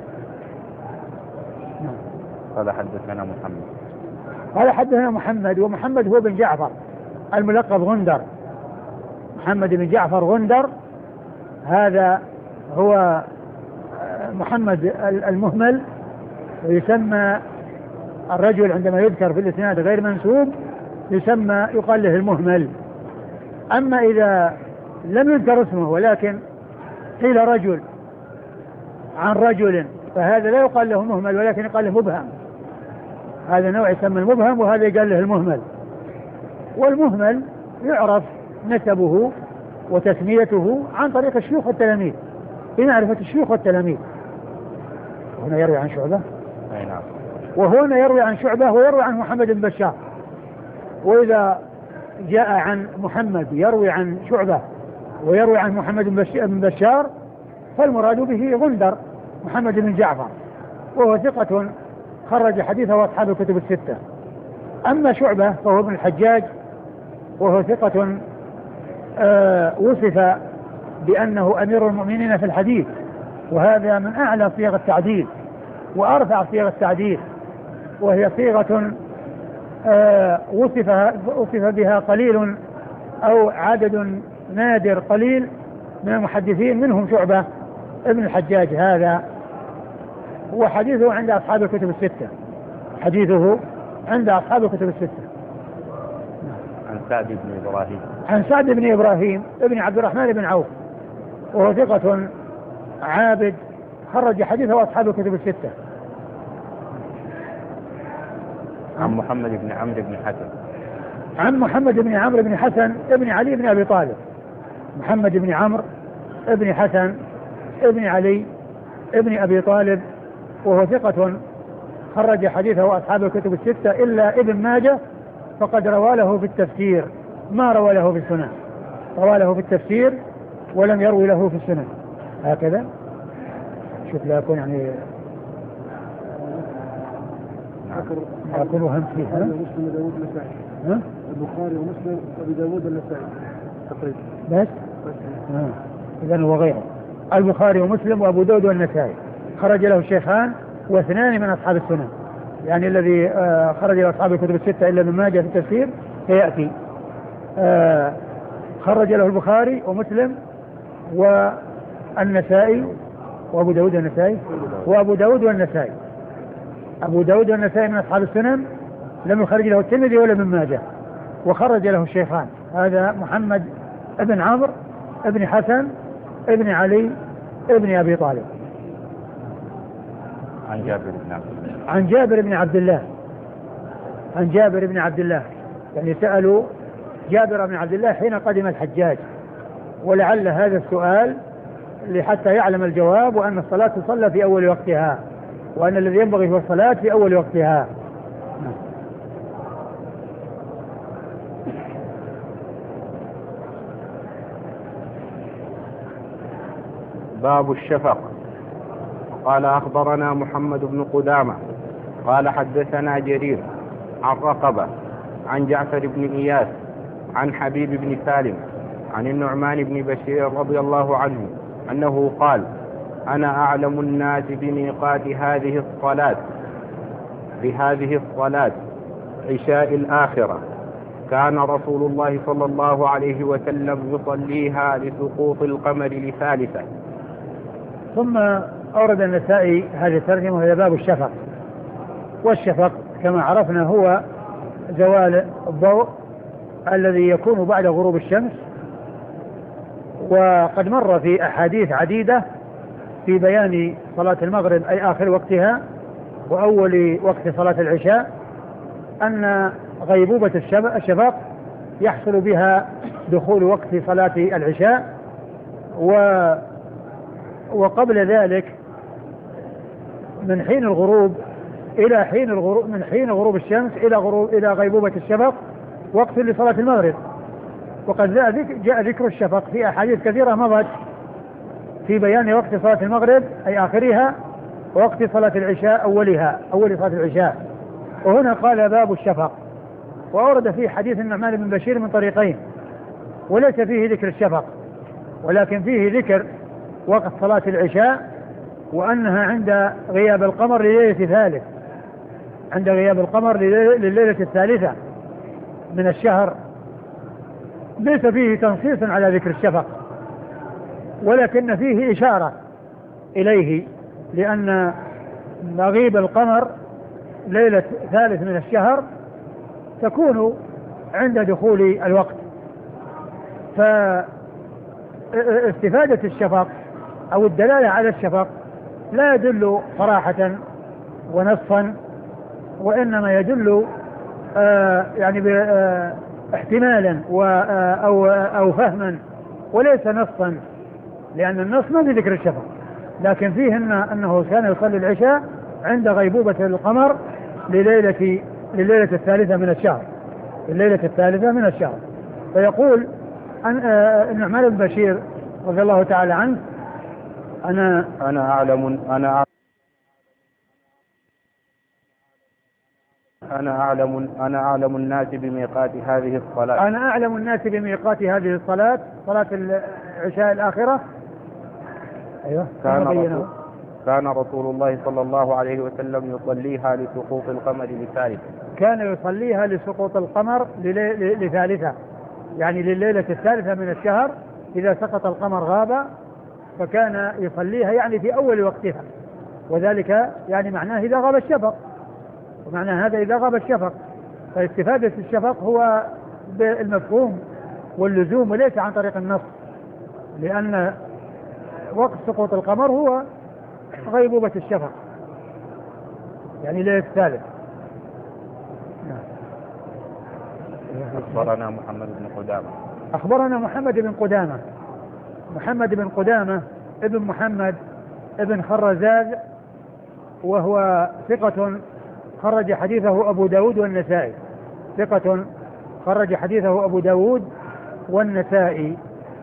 A: قال حدثنا محمد
B: قال حدثنا محمد، ومحمد هو بن جعفر الملقب غندر، محمد بن جعفر غندر هذا هو محمد المهمل، ويسمى الرجل عندما يذكر في الإسناد غير منسوب يسمى يقال له المهمل. أما إذا لم يذكر اسمه ولكن قيل رجل عن رجل فهذا لا يقال له مهمل ولكن يقال له مبهم، هذا نوع يسمى المبهم وهذا يقال له المهمل. والمهمل يعرف نسبه وتسميته عن طريق الشيوخ والتلاميذ، بمعرفة الشيوخ والتلاميذ. هنا يروي عن شعبة
A: أي نعم،
B: وهنا يروي عن شعبة ويروي عن محمد بن بشار. وإذا جاء عن محمد يروي عن شعبة ويروي عن محمد بن بشار فالمراد به غندر محمد بن جعفر، وهو ثقة خرج حديثه أصحاب الكتب الستة. أما شعبة فهو ابن الحجاج وهو ثقة آه وصف بأنه أمير المؤمنين في الحديث، وهذا من أعلى صيغ التعديل وأرفع صيغ التعديل، وهي صيغة آه وصف, وصف بها قليل أو عدد نادر قليل من المحدثين منهم شعبة ابن الحجاج هذا. وحديثه عند أصحاب الكتب الستة، حديثه عند أصحاب الكتب الستة.
A: عن سعد بن إبراهيم
B: عن سعد بن إبراهيم ابن عبد الرحمن بن عوف وهو ثقة عابد خرج حديثه أصحاب الكتب الستة.
A: عن محمد بن عمرو بن حسن
B: عن محمد بن عمرو بن حسن ابن علي بن أبي طالب، محمد بن عمرو ابن حسن ابن علي ابن أبي طالب وهو ثقة خرج حديثه أصحاب الكتب الستة إلا ابن ماجه فقد روى له في التفسير ما روى له في السنن، روى له في التفسير ولم يروي له في السنن. هكذا شوف لا يكون يعني أكون وهم فيها
C: مسلم وداود والنسائي، البخاري ومسلم وأبي داود والنسائي تقريبا
B: بس آه. إذن هو غيره، البخاري ومسلم وأبو داود والنسائي خرج له الشيخان واثنان من أصحاب السنن، يعني الذي آه خرج له أصحاب الكتب الستة إلا ابن ماجه في التفسير سيأتي. آه خرج له البخاري ومسلم والنسائي وأبو داود والنسائي وأبو داود والنسائي أبو داود والنسائي من أصحاب السنن، لم يخرج له الترمذي ولا ابن ماجه، وخرج له الشيخان هذا محمد ابن عمرو ابن حسن ابن علي ابن أبي طالب.
A: عن جابر بن عبد الله
B: عن جابر بن عبد الله عن جابر بن عبد الله يعني سألوا جابر بن عبد الله حين قدم الحجاج، ولعل هذا السؤال لحتى يعلم الجواب، وأن الصلاة تصلى في أول وقتها، وأن الذي ينبغي هو الصلاة في أول وقتها.
A: باب الشفق. قال أخبرنا محمد بن قدامة قال حدثنا جرير عن رقبة عن جعفر بن إياس عن حبيب بن سالم عن النعمان بن بشير رضي الله عنه أنه قال أنا أعلم الناس بميقات هذه الصلاة بهذه الصلاة عشاء الآخرة، كان رسول الله صلى الله عليه وسلم يصليها لسقوط القمر لثالثة.
B: ثم أورد النسائي هذه الترجمة وهي باب الشفق. والشفق كما عرفنا هو زوال الضوء الذي يكون بعد غروب الشمس، وقد مر في أحاديث عديدة في بيان صلاة المغرب أي آخر وقتها وأول وقت صلاة العشاء أن غيبوبة الشفق يحصل بها دخول وقت صلاة العشاء، و وقبل ذلك من حين الغروب إلى حين الغروب من حين غروب الشمس إلى غروب إلى غيبوبة الشفق وقت لصلاة المغرب. وقد جاء ذكر الشفق في أحاديث كثيرة مضت في بيان وقت صلاة المغرب أي آخرها ووقت صلاة العشاء أولها أول صلاة العشاء. وهنا قال باب الشفق، وأورد فيه حديث النعمان بن بشير من طريقين، وليس فيه ذكر الشفق ولكن فيه ذكر وقت صلاة العشاء وأنها عند غياب القمر لليلة ثالث عند غياب القمر لليلة الثالثة من الشهر. ليس فيه تنصيص على ذكر الشفق ولكن فيه إشارة إليه، لأن مغيب القمر ليلة ثالث من الشهر تكون عند دخول الوقت. فاستفادة الشفق أو الدلالة على الشفق لا يدل صراحة ونصا، وإنما يدل آه يعني آه احتمالا أو, أو فهما وليس نصا، لأن النص ما في ذكر الشفق، لكن فيه أنه كان يصلي العشاء عند غيبوبة القمر لليلة لليلة الثالثة من الشهر الليلة الثالثة من الشهر. فيقول أن النعمان بن بشير رضي الله تعالى عنه أنا
A: أنا أعلم أنا أنا أعلم أنا أعلم الناس بميقات هذه الصلاة
B: أنا أعلم الناس بميقات هذه الصلاة صلاة العشاء الآخرة. أيوة.
A: كان رسول, كان رسول الله صلى الله عليه وسلم يصليها لسقوط القمر لثالثة
B: كان يصليها لسقوط القمر لثالثة يعني لليلة الثالثة من الشهر. إذا سقط القمر غاب فكان يصليها يعني في أول وقتها، وذلك يعني معناه إذا غاب الشفق، ومعنى هذا إذا غاب الشفق. فاستفادة الشفق هو بالمفهوم واللزوم وليس عن طريق النص، لأن وقت سقوط القمر هو غيبوبة الشفق يعني ليلة الثالث.
A: أخبرنا محمد بن قدامة
B: أخبرنا محمد بن قدامة محمد بن قدامة ابن محمد ابن خرزاز، وهو ثقة خرج حديثه أبو داود والنسائي ثقة خرج حديثه أبو داود والنسائي.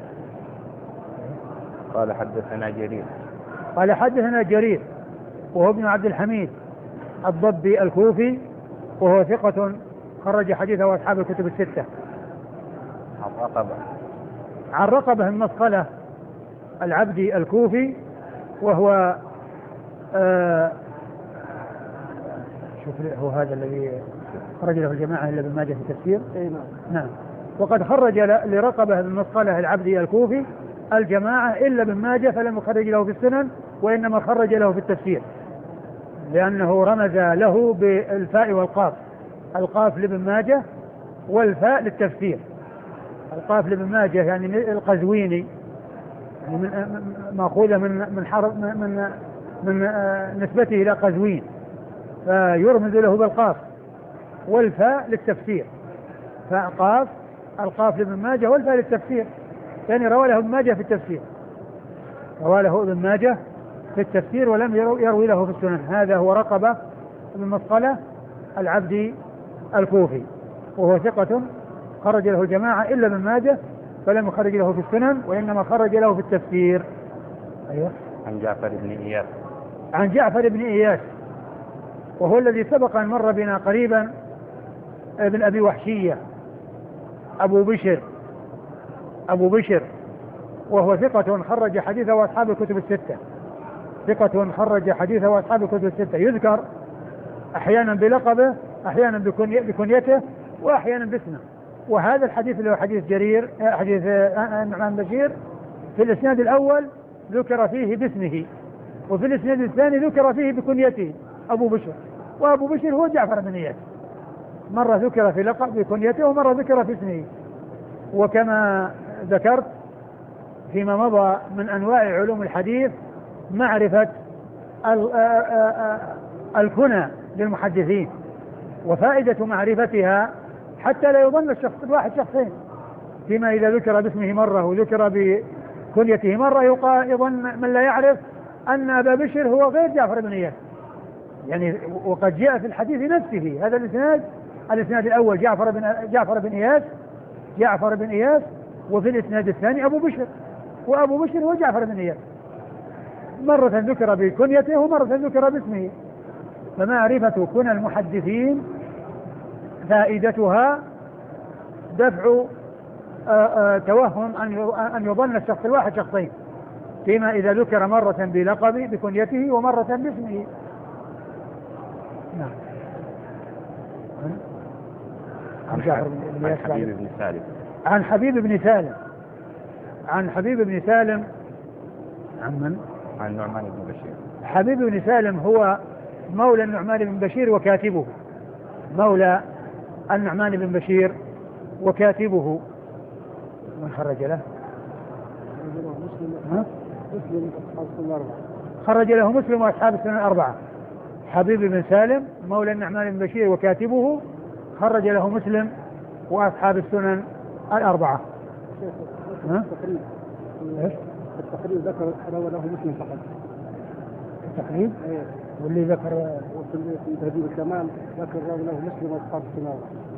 A: قال حدثنا جرير
B: قال حدثنا جرير وهو ابن عبد الحميد الضبي الكوفي، وهو ثقة خرج حديثه أصحاب الكتب الستة.
A: عن رقبة
B: عن رقبة المصقلة العبدي الكوفي، وهو آه شوف هو هذا الذي خرج له الجماعة إلا ابن ماجه في التفسير. نعم. وقد خرج لرقبة المصقلة العبدي الكوفي الجماعة إلا ابن ماجه فلم يخرج له في السنن، وإنما خرج له في التفسير، لأنه رمز له بالفاء والقاف، القاف لابن ماجه والفاء للتفسير. القاف لابن ماجه يعني القزويني، يعني من مأخوذة من من حرف من من نسبته إلى قزوين، فيرمز له بالقاف، والفاء للتفسير، فقاف القاف لابن ماجه والفاء للتفسير، يعني روى له ابن ماجه في التفسير روى له ابن ماجه في التفسير ولم يروي له في السنن. هذا هو رقبة بن مصقلة العبدي الكوفي، وهو ثقة خرج له الجماعة إلا ابن ماجه فلم يخرج له في السنن، وإنما خرج له في التفسير. أيوة.
A: عن جعفر بن إياس
B: عن جعفر بن إياس، وهو الذي سبق أن مر بنا قريبا، ابن أبي وحشية أبو بشر أبو بشر وهو ثقة خرج حديثه وأصحاب الكتب الستة. ثقة خرج حديثه وأصحاب الكتب الستة. يذكر أحيانا بلقبه، أحيانا بكني بكنيته، وأحيانا باسمه. وهذا الحديث اللي هو حديث جرير، حديث النعمان بن بشير، في الإسناد الأول ذكر فيه باسمه، وفي الإسناد الثاني ذكر فيه بكنيته أبو بشر، وأبو بشر هو جعفر بن إياس، مرة ذكر في لقب بكنيته ومرة ذكر في اسمه. وكما ذكرت فيما مضى من أنواع علوم الحديث معرفة الكنى للمحدثين، وفائدة معرفتها حتى لا يظن الشخص الواحد شخصين، فيما إذا ذكر باسمه مرة وذكر بكنيته مرة يظن من لا يعرف أن أبا بشر هو غير جعفر بن إياس يعني. وقد جاء في الحديث نفسه هذا الإسناد، الإسناد الأول جعفر بن جعفر بن إياس جعفر بن إياس وفي الإسناد الثاني أبو بشر، وأبو بشر هو جعفر بن إياس، مرة ذكر بكنيته ومرة ذكر باسمه. فمعرفة كنى المحدثين فائدتها دفع آآ آآ توهم أن يظن الشخص الواحد شخصين، فيما إذا ذكر مرة بلقب بكنيته ومرة باسمه. نعم.
A: عن حبيب بن سالم
B: عن حبيب بن سالم عن حبيب بن سالم عن من؟
A: عن النعمان بن بشير.
B: حبيب بن سالم هو مولى النعمان بن بشير وكاتبه، مولى النعمان بن بشير وكاتبه. من خرج له؟
C: مسلم مسلم أصحاب السنن الأربعة.
B: خرج له مسلم وأصحاب السنن الأربعة. حبيب بن سالم مولى النعمان بن بشير وكاتبه، خرج له مسلم وأصحاب السنن الأربعة.
C: التقريب ايش؟ التقريب ذكر روى له مسلم فقط.
B: التقريب؟ ايه. واللي ذكر
C: في تهذيب الكمال ذكر روى له مسلم واصحاب السنن.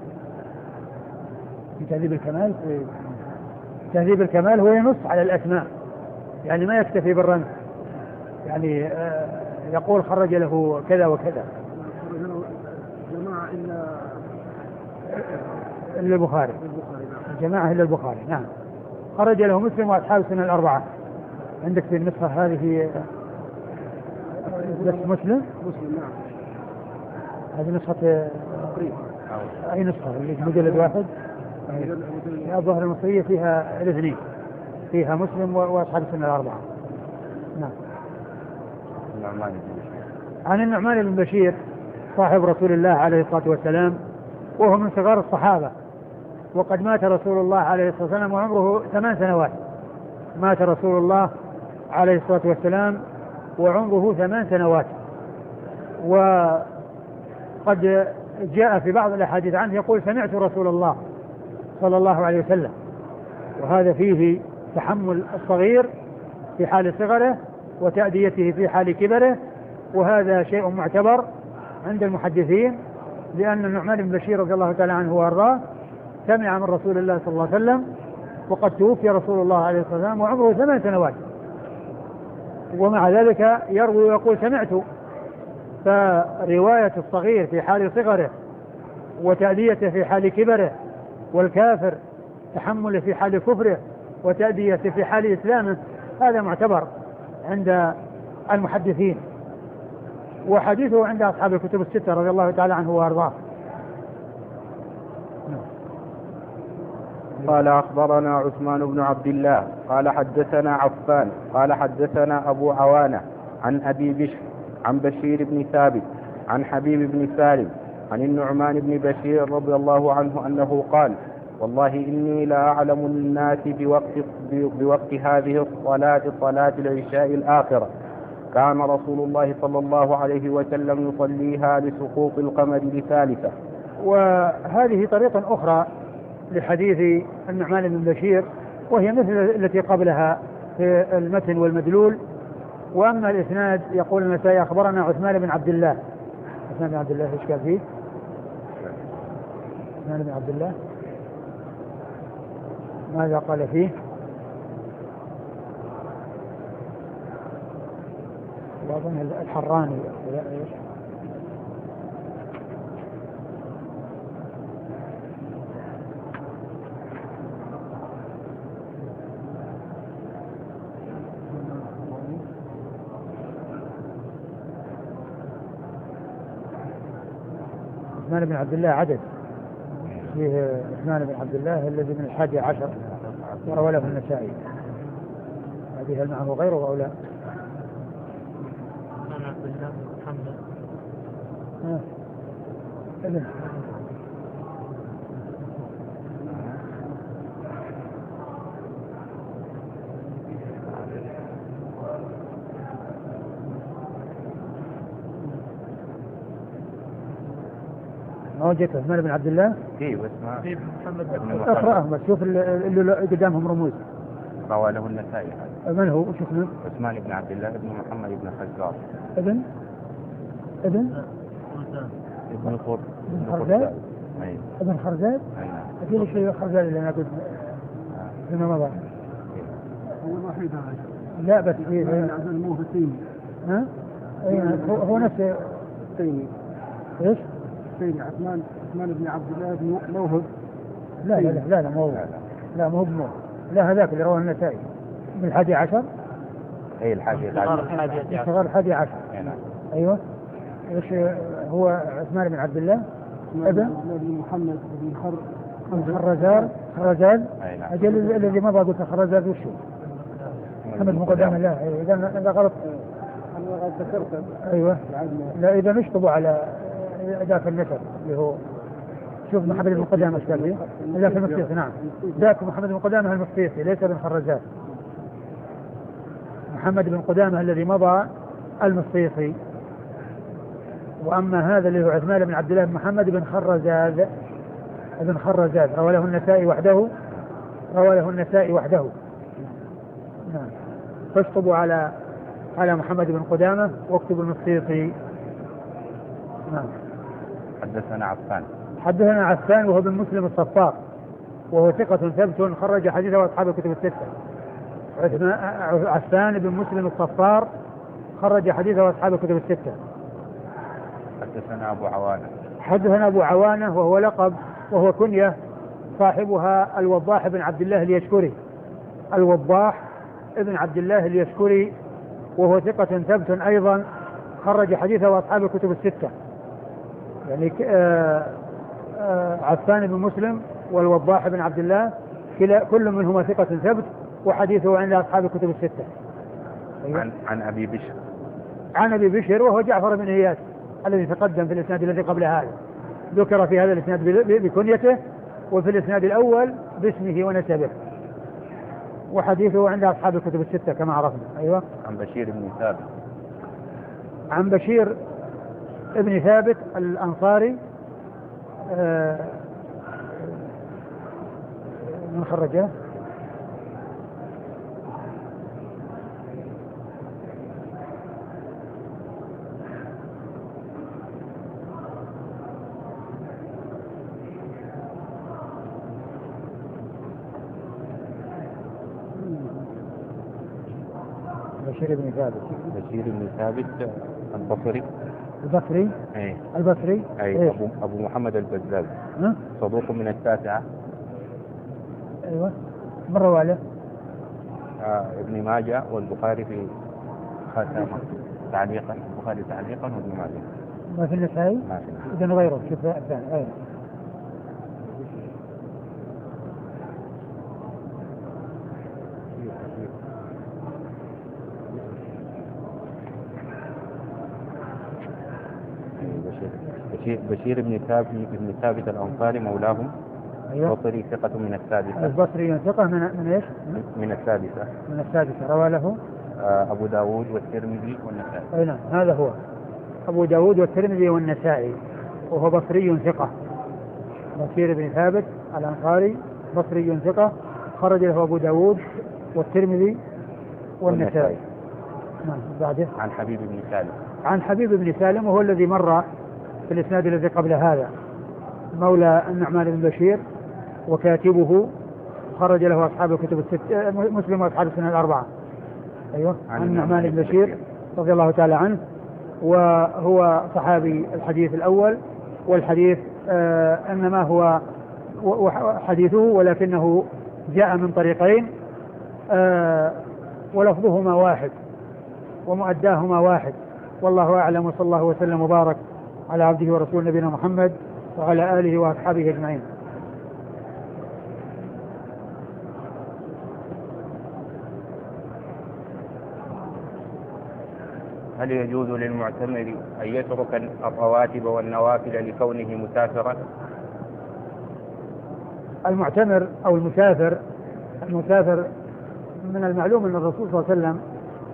B: في تهذيب الكمال؟ ايه. تهذيب الكمال هو ينص على الأسماء، يعني ما يكتفي بالرمز، يعني آه يقول خرج له كذا وكذا.
C: جماعة إلا
B: إلا البخاري. الجماعة إلا البخاري. نعم. خرج له مسلم وأصحاب السنن الأربعة. عندك في النسخة هذه بس مسلم؟
C: مسلم نعم.
B: هذه نسخة أي نسخة؟ اللي مجلد واحد؟ الظاهر المصرية فيها الاثنين، فيها مسلم وأصحاب السنن الأربعة. نعم.
A: النعمان
B: عن النعمان بن بشير صاحب رسول الله عليه الصلاة والسلام، وهو من صغار الصحابة، وقد مات رسول الله عليه الصلاة والسلام وعمره ثمان سنوات. مات رسول الله عليه الصلاة والسلام وعمره ثمان سنوات. وقد جاء في بعض الأحاديث عنه يقول سمعت رسول الله صلى الله عليه وسلم، وهذا فيه تحمل الصغير في حال صغره وتأديته في حال كبره، وهذا شيء معتبر عند المحدثين، لأن النعمان بن بشير رضي الله تعالى عنه وارضاه سمع من رسول الله صلى الله عليه وسلم، وقد توفي رسول الله عليه الصلاة والسلام وعمره ثمان سنوات، ومع ذلك يروي ويقول سمعت. فرواية الصغير في حال صغره وتأديته في حال كبره، والكافر تحمله في حال كفره وتأديته في حال إسلامه، هذا معتبر عند المحدثين. وحديثه عند أصحاب الكتب الستة رضي الله تعالى عنه وارضاه.
A: قال أخبرنا عثمان بن عبد الله قال حدثنا عفان قال حدثنا أبو عوانة عن أبي بشر عن بشير بن ثابت عن حبيب بن سالم عن النعمان بن بشير رضي الله عنه أنه قال والله إني لا أعلم الناس بوقت, بوقت هذه الصلاة صلاة العشاء الآخرة كان رسول الله صلى الله عليه وسلم يصليها لسقوط القمر بثالثة.
B: وهذه طريقة أخرى لحديث النعمان بن بشير، وهي مثل التي قبلها في المتن والمدلول. وأما الإسناد يقول النسائي أخبرنا عثمان بن عبد الله. عثمان بن عبد الله ايش قال فيه؟ عثمان بن عبد الله ماذا قال فيه؟ وأظن الحراني عثمان بن عبد الله عدد، فيه عثمان بن عبد الله الذي من الحادي عشر وروى له النسائي. هذه هل معه غيره أو لا؟
D: عن عبد الله بن محمد.
B: ها إذن ما وجدت عثمان بن عبد الله؟
A: في بس ما
D: في محمد
A: ابن
D: بن
A: محمد.
B: اقرأهم بس شوف اللي قدامهم رموز.
A: روى له النسائي هذا.
B: من هو؟ شوف من؟
A: عثمان بن عبد الله بن محمد بن خزار
B: ابن ابن
A: ابن خر
B: ابن خرزاد.
A: اي
B: ابن خرزاد.
A: اي نعم.
B: أكيد شيء خرزاد اللي أنا قلت فيما مضى.
C: هو الوحيد هذا.
B: لا بس فيه
C: هذا المو التيمي.
B: ها؟ أي هو هو نفسه.
C: التيمي.
B: ايش؟
C: التيمي عثمان عثمان بن عبد الله بن موهب.
B: لا لا لا لا لا مو
A: لا لا
B: لا مو بمو لا هذاك اللي رواه النسائي من الحادي عشر.
A: اي الحادي
D: صغار
A: عشر.
D: الحادي عشر.
B: صغار الحادي عشر.
A: اي نعم.
B: ايوه. ايش هو عثمان بن عبد الله ابن
C: عبد الله بن محمد بن خر
B: خرزار خرزاد.
A: اي نعم.
B: اجل الذي مضى قلت خرزاد وشو؟ محمد بن قدامه. لا اذا اذا غلط.
C: انا قد ذكرت.
B: ايوه.
C: بعدنا.
B: لا اذا نشطبوا على ذاك النسب اللي هو شوف محمد بن قدامه ايش قال فيه؟ ذاك المصيصي. نعم ذاك محمد بن قدامه المصيصي ليس بن خرزاد. محمد بن قدامه الذي مضى المصيصي. واما هذا اللي هو عثمان بن عبد الله بن محمد بن خرزاد ابن خرزاد روى له النسائي وحده روى له النسائي وحده. نعم. فاشطبوا على على محمد بن قدامه واكتبوا المصيصي. نعم.
A: حدثنا عفان.
B: حدثنا عفان وهو بن مسلم الصفار وهو ثقة ثبت خرج حديثه أصحاب الكتب الستة. عفان بن مسلم الصفار خرج حديثه أصحاب الكتب الستة.
A: حدثنا أبو عوانة.
B: حدثنا أبو عوانة وهو لقب وهو كنية صاحبها الوضاح بن عبد الله اليشكري. الوضاح ابن عبد الله اليشكري وهو ثقة ثبت أيضا خرج حديثه أصحاب الكتب الستة. يعني آه آه عفان بن مسلم والوضاح بن عبد الله كلا كل منهما ثقة ثبت وحديثه عند أصحاب الكتب الستة. أيوة.
A: عن عن أبي بشر.
B: عن أبي بشر وهو جعفر بن إياس الذي تقدم في الإسناد الذي قبل هذا. ذكر في هذا الإسناد بكنيته وفي الإسناد الأول باسمه ونسبه وحديثه عند أصحاب الكتب الستة كما عرفنا. أيوة.
A: عن بشير بن ثابت.
B: عن بشير ابن ثابت الأنصاري. آه من خرجه؟ بشير بن ثابت.
A: بشير بن ثابت البصري.
B: البصري.
A: اي
B: البصري.
A: اي ابو ابو محمد البزاز.
B: ها؟
A: صدوق من التاسعة.
B: ايوه. مرة واحدة.
A: آه ابن ماجه والبخاري في خاتمة تعليقا. البخاري تعليقا وابن ماجه.
B: ما في النسائي؟
A: ما في.
B: إذا غيره شوف الثاني غيره.
A: بشير بشير بن ثابت بن ثابت الأنصاري مولاهم.
B: أيوة.
A: البصري ثقة من السادسة.
B: البصري ثقة من من ايش؟
A: من السادسة.
B: من السادسة. روى له
A: آه أبو داود والترمذي والنسائي.
B: أي نعم هذا هو أبو داود والترمذي والنسائي وهو بصري ثقة. بشير بن ثابت الأنصاري بصري ثقة خرج له أبو داود والترمذي والنسائي. نعم. بعده
A: عن حبيب بن سالم.
B: عن حبيب بن سالم وهو الذي مر في الإسناد الذي قبل هذا مولى النعمان بن بشير وكاتبه خرج له أصحاب الكتب الستة مسلم وأصحاب السنة الأربعة. أيوة. عن النعمان بن بشير رضي الله تعالى عنه وهو صحابي الحديث الأول والحديث آه إنما هو حديثه ولكنه جاء من طريقين آه ولفظهما واحد ومؤداهما واحد والله أعلم. وصلى الله وسلم وبارك على عبده ورسول نبينا محمد وعلى آله وأصحابه أجمعين.
A: هل يجوز للمعتمر أن يترك الرواتب والنوافل لكونه مسافرا؟
B: المعتمر أو المسافر المسافر من المعلوم أن الرسول صلى الله عليه وسلم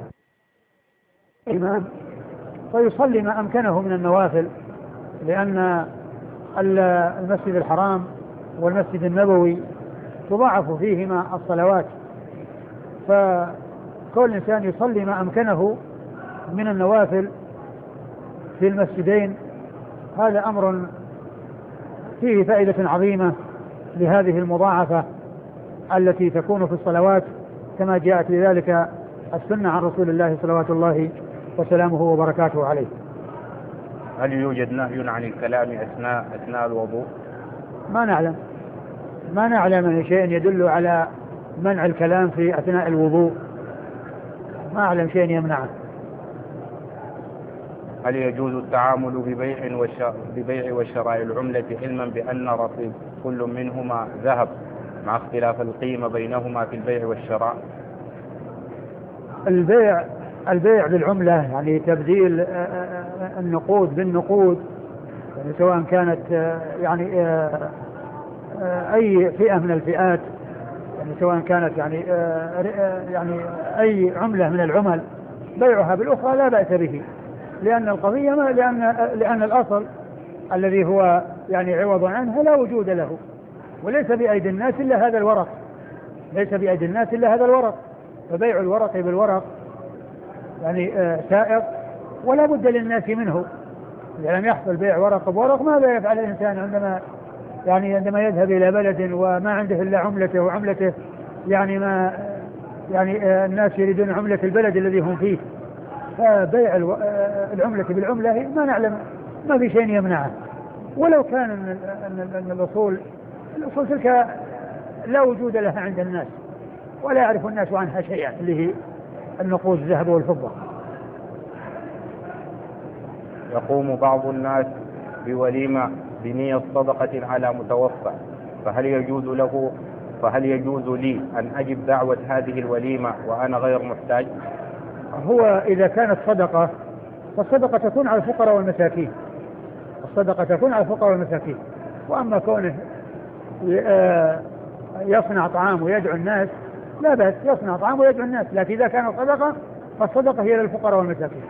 B: إمام فيصلي ما أمكنه من النوافل، لأن المسجد الحرام والمسجد النبوي تضاعف فيهما الصلوات، فكل إنسان يصلي ما أمكنه من النوافل في المسجدين. هذا أمر فيه فائدة عظيمة لهذه المضاعفة التي تكون في الصلوات، كما جاءت بذلك السنة عن رسول الله صلوات الله وسلامه وبركاته عليه.
A: هل يوجد نهي عن الكلام أثناء أثناء الوضوء؟
B: ما نعلم ما نعلم من شيء يدل على منع الكلام في أثناء الوضوء، ما أعلم شيء يمنعه.
A: هل يجوز التعامل ببيع وشراء ببيع وشراء العملة علما بأن رصيد كل منهما ذهب مع اختلاف القيمة بينهما في البيع والشراء؟
B: البيع البيع بالعملة يعني تبديل النقود بالنقود، يعني سواء كانت يعني أي فئة من الفئات، يعني سواء كانت يعني يعني أي عملة من العمل بيعها بالأخرى لا بأس به، لأن القضية ما لأن لأن الأصل الذي هو يعني عوض عنها لا وجود له، وليس بأيدي الناس إلا هذا الورق ليس بأيدي الناس إلا هذا الورق فبيع الورق بالورق يعني سائر ولا بد للناس منه. إذا لم يحصل بيع ورق بورق ماذا يفعل الإنسان عندما يعني عندما يذهب إلى بلد وما عنده إلا عملته وعملته يعني ما يعني الناس يريدون عملة البلد الذي هم فيه، فبيع العملة بالعملة ما نعلم ما في شيء يمنعه، ولو كان أن الأصول الأصول تلك لا وجود لها عند الناس ولا يعرف الناس عنها شيئا، اللي هي النقود الذهب والفضة.
A: يقوم بعض الناس بوليمة بنية صدقة على متوفى، فهل يجوز له فهل يجوز لي أن أجب دعوة هذه الوليمة وأنا غير محتاج؟
B: هو إذا كانت صدقة فالصدقة تكون على الفقراء والمساكين الصدقة تكون على الفقراء والمساكين وأما كونه يصنع طعام ويدعو الناس لا بأس، يصنع طعام ويدعو الناس، لكن إذا كانت صدقة فالصدقة هي للفقراء والمساكين.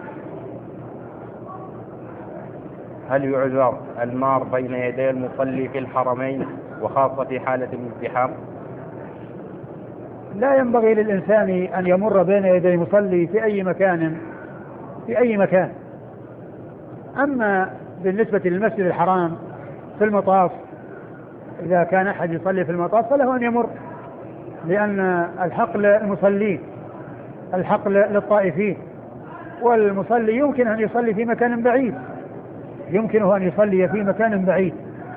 A: هل يعذر المار بين يدي المصلي في الحرمين وخاصة في حالة الازدحام؟
B: لا ينبغي للإنسان أن يمر بين يدي المصلي في أي مكان في أي مكان. أما بالنسبة للمسجد الحرام في المطاف، إذا كان أحد يصلي في المطاف فله أن يمر، لأن الحق للمصلين الحق للطائفين، والمصلي يمكن أن يصلي في مكان بعيد يمكنه أن يصلي في مكان بعيد.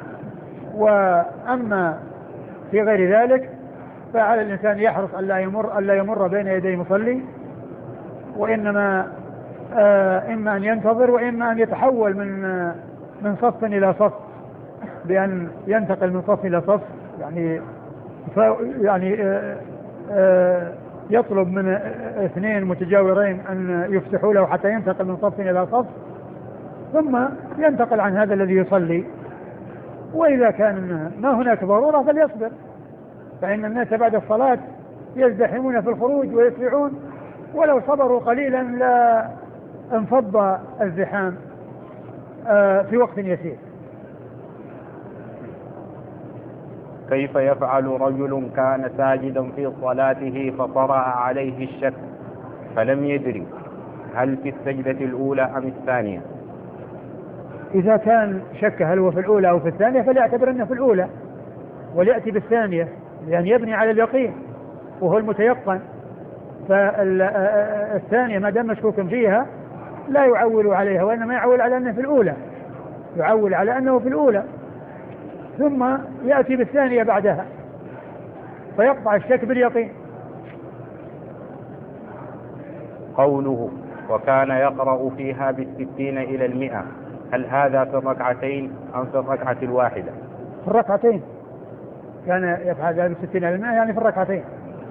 B: وأما في غير ذلك فعلى الإنسان يحرص ألا يمر ألا يمر بين يدي مصلي، وإنما آه إما أن ينتظر وإما أن يتحول من آه من صف إلى صف، بأن ينتقل من صف إلى صف، يعني يعني آه آه يطلب من اثنين متجاورين أن يفتحوا له حتى ينتقل من صف إلى صف، ثم ينتقل عن هذا الذي يصلي. وإذا كان ما هناك ضرورة فليصبر، فإن الناس بعد الصلاة يزدحمون في الخروج ويسرعون، ولو صبروا قليلا لا انفض الزحام في وقت يسير.
A: كيف يفعل رجل كان ساجدا في صلاته فطرأ عليه الشك فلم يدري هل في السجدة الأولى أم الثانية؟
B: إذا كان شك هل هو في الأولى أو في الثانية فليعتبر أنه في الأولى وليأتي بالثانية، لأن يبني على اليقين وهو المتيقن. فالثانية ما دام مشكوك فيها لا يعول عليها، وإنما يعول على أنه في الأولى يعول على أنه في الأولى ثم يأتي بالثانية بعدها فيقطع الشك باليقين.
A: قوله وكان يقرأ فيها بالستين إلى المئة، هل هذا في الركعتين أم في الركعة الواحدة؟
B: في الركعتين كان يفعل ذلك بستين على الماء، يعني في الركعتين.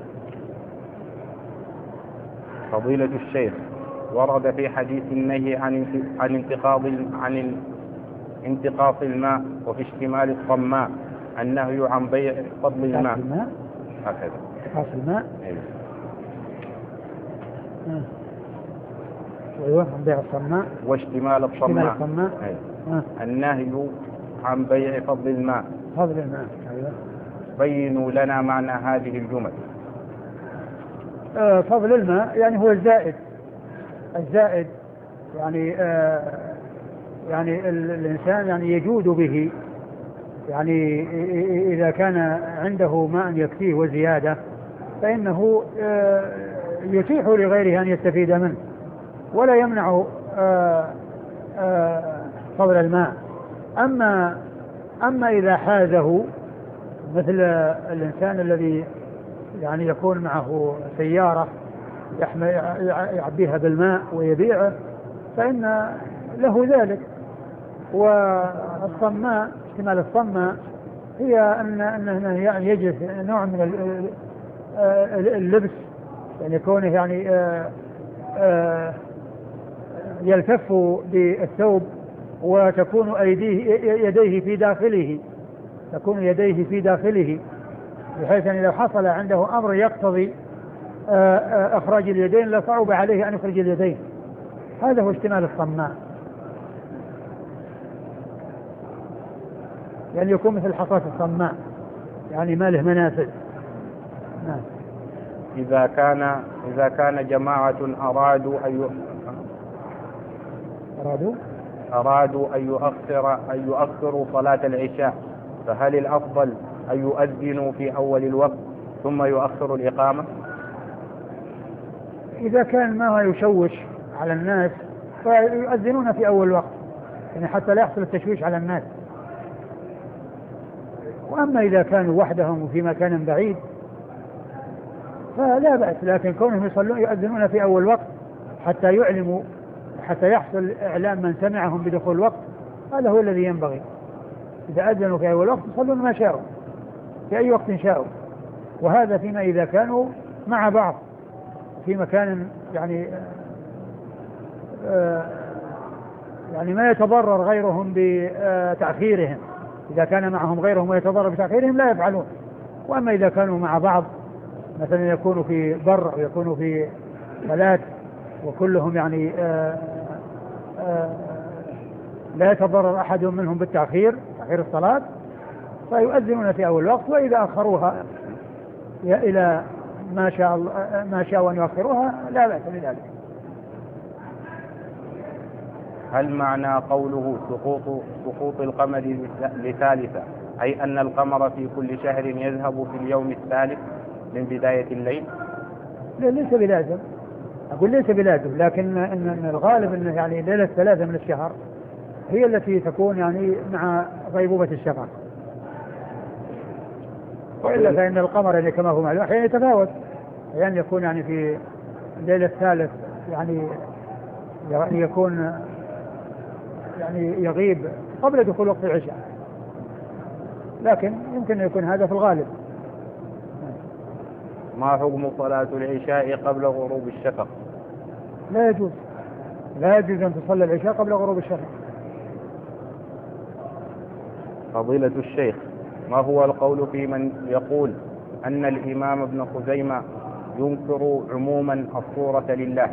A: فضيلة الشيخ، ورد في حديث النهي عن عن انتقاض عن انتقاص الماء وفي اشتمال الصماء النهي عن بيع فضل الماء. هكذا
B: انتقاص الماء.
A: أيوه.
B: آه. ايوه عن بيع الصماء
A: واشتمال الصماء.
B: الصماء.
A: أيوه. آه. النهي عن بيع فضل الماء.
B: فضل الماء. أيوه.
A: بينوا لنا معنى هذه الجمل.
B: آه فضل الماء يعني هو الزائد الزائد يعني آه يعني الإنسان يعني يجود به، يعني إذا كان عنده ماء يكفيه وزيادة فإنه آه يتيح لغيره أن يستفيد منه ولا يمنع آه آه فضل الماء. أما أما إذا حازه مثل الإنسان الذي يعني يكون معه سيارة يعبيها بالماء ويبيعه فإن له ذلك. والصماء اشتمال الصماء هي أن أنه يعني يجلس نوع من اللبس، يعني يكونه يعني يلتف بالثوب وتكون أيديه يديه في داخله تكون يديه في داخله بحيث أن لو حصل عنده أمر يقتضي إخراج اليدين لصعب عليه أن يخرج اليدين. هذا هو اشتمال الصماء، يعني يكون مثل حصاة الصماء، يعني ما له منافذ. نعم.
A: إذا كان إذا كان جماعة أرادوا أن
B: أرادوا
A: أرادوا أن يؤخر أن يؤخروا صلاة العشاء، فهل الأفضل أن يؤذنوا في أول الوقت ثم يؤخروا الإقامة؟
B: إذا كان ما هو يشوش على الناس فيؤذنون في أول الوقت، يعني حتى لا يحصل التشويش على الناس. وأما إذا كانوا وحدهم في مكان بعيد فلا بأس، لكن كونهم يصلون يؤذنون في أول وقت حتى يعلموا حتى يحصل إعلام من سمعهم بدخول الوقت، هذا هو الذي ينبغي. إذا أذنوا في أول وقت يصلون ما شاءوا في أي وقت شاءوا، وهذا فيما إذا كانوا مع بعض في مكان يعني آه يعني ما يتضرر غيرهم بتأخيرهم. إذا كان معهم غيرهم ويتضرر بتأخيرهم لا يفعلون. وأما إذا كانوا مع بعض مثلا يكونوا في بر أو يكونوا في فلات وكلهم يعني آآ آآ لا يتضرر أحد منهم بالتأخير تأخير الصلاة فيؤذنون في أول وقت، وإذا أخروها إلى ما شاء الله ما شاءوا أن يؤخروها لا بأس بذلك.
A: هل معنى قوله سقوط سقوط القمر لثالثة أي أن القمر في كل شهر يذهب في اليوم الثالث من بداية الليل؟
B: لا ليس بلازم، أقول ليس بلازم، لكن إن الغالب أنه يعني ليلة ثلاثة من الشهر هي التي تكون يعني مع غيبوبة الشفق، وإلا فإن القمر يعني كما هو معلوم أحيانا يتفاوت، يعني يكون يعني في الليلة الثالث يعني يعني يكون يعني يغيب قبل دخول وقت العشاء، لكن يمكن أن يكون هذا في الغالب.
A: ما حكم صلاة العشاء قبل غروب الشفق؟
B: لا يجوز لا يجوز أن تصلي العشاء قبل غروب الشفق.
A: فضيلة الشيخ، ما هو القول في من يقول أن الإمام ابن خزيمة ينكر عموما الصورة لله؟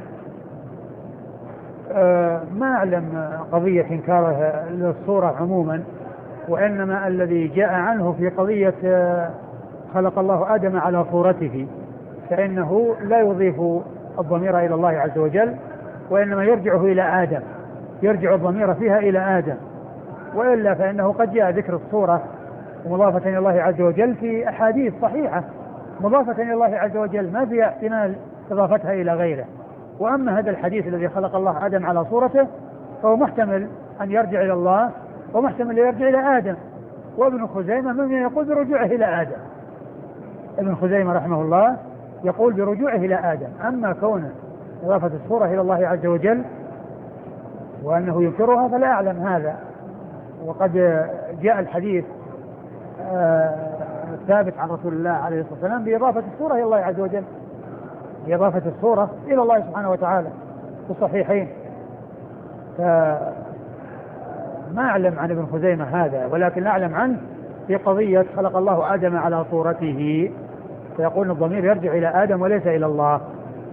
B: أه ما أعلم قضية إنكاره للصورة عموما، وإنما الذي جاء عنه في قضية خلق الله آدم على صورته فإنه لا يضيف الضمير إلى الله عز وجل، وإنما يرجعه إلى آدم، يرجع الضمير فيها إلى آدم، وإلا فإنه قد جاء ذكر الصورة مضافة إلى الله عز وجل في أحاديث صحيحة مضافة إلى الله عز وجل ما فيها احتمال إضافتها إلى غيره. وأما هذا الحديث الذي خلق الله آدم على صورته فهو محتمل أن يرجع إلى الله ومحتمل أن يرجع إلى آدم، وابن خزيمة ممن يقول برجوعه إلى آدم. ابن خزيمة رحمه الله يقول برجوعه إلى آدم. أما كون إضافة الصورة إلى الله عز وجل وأنه ينكرها فلا أعلم هذا. وقد جاء الحديث الثابت عن رسول الله عليه الصلاة والسلام بإضافة الصورة إلى الله عز وجل، بإضافة الصورة إلى الله سبحانه وتعالى في الصحيحين. فما أعلم عن ابن خزيمة هذا، ولكن أعلم عنه في قضية خلق الله آدم على صورته، فيقول الضمير يرجع إلى آدم وليس إلى الله.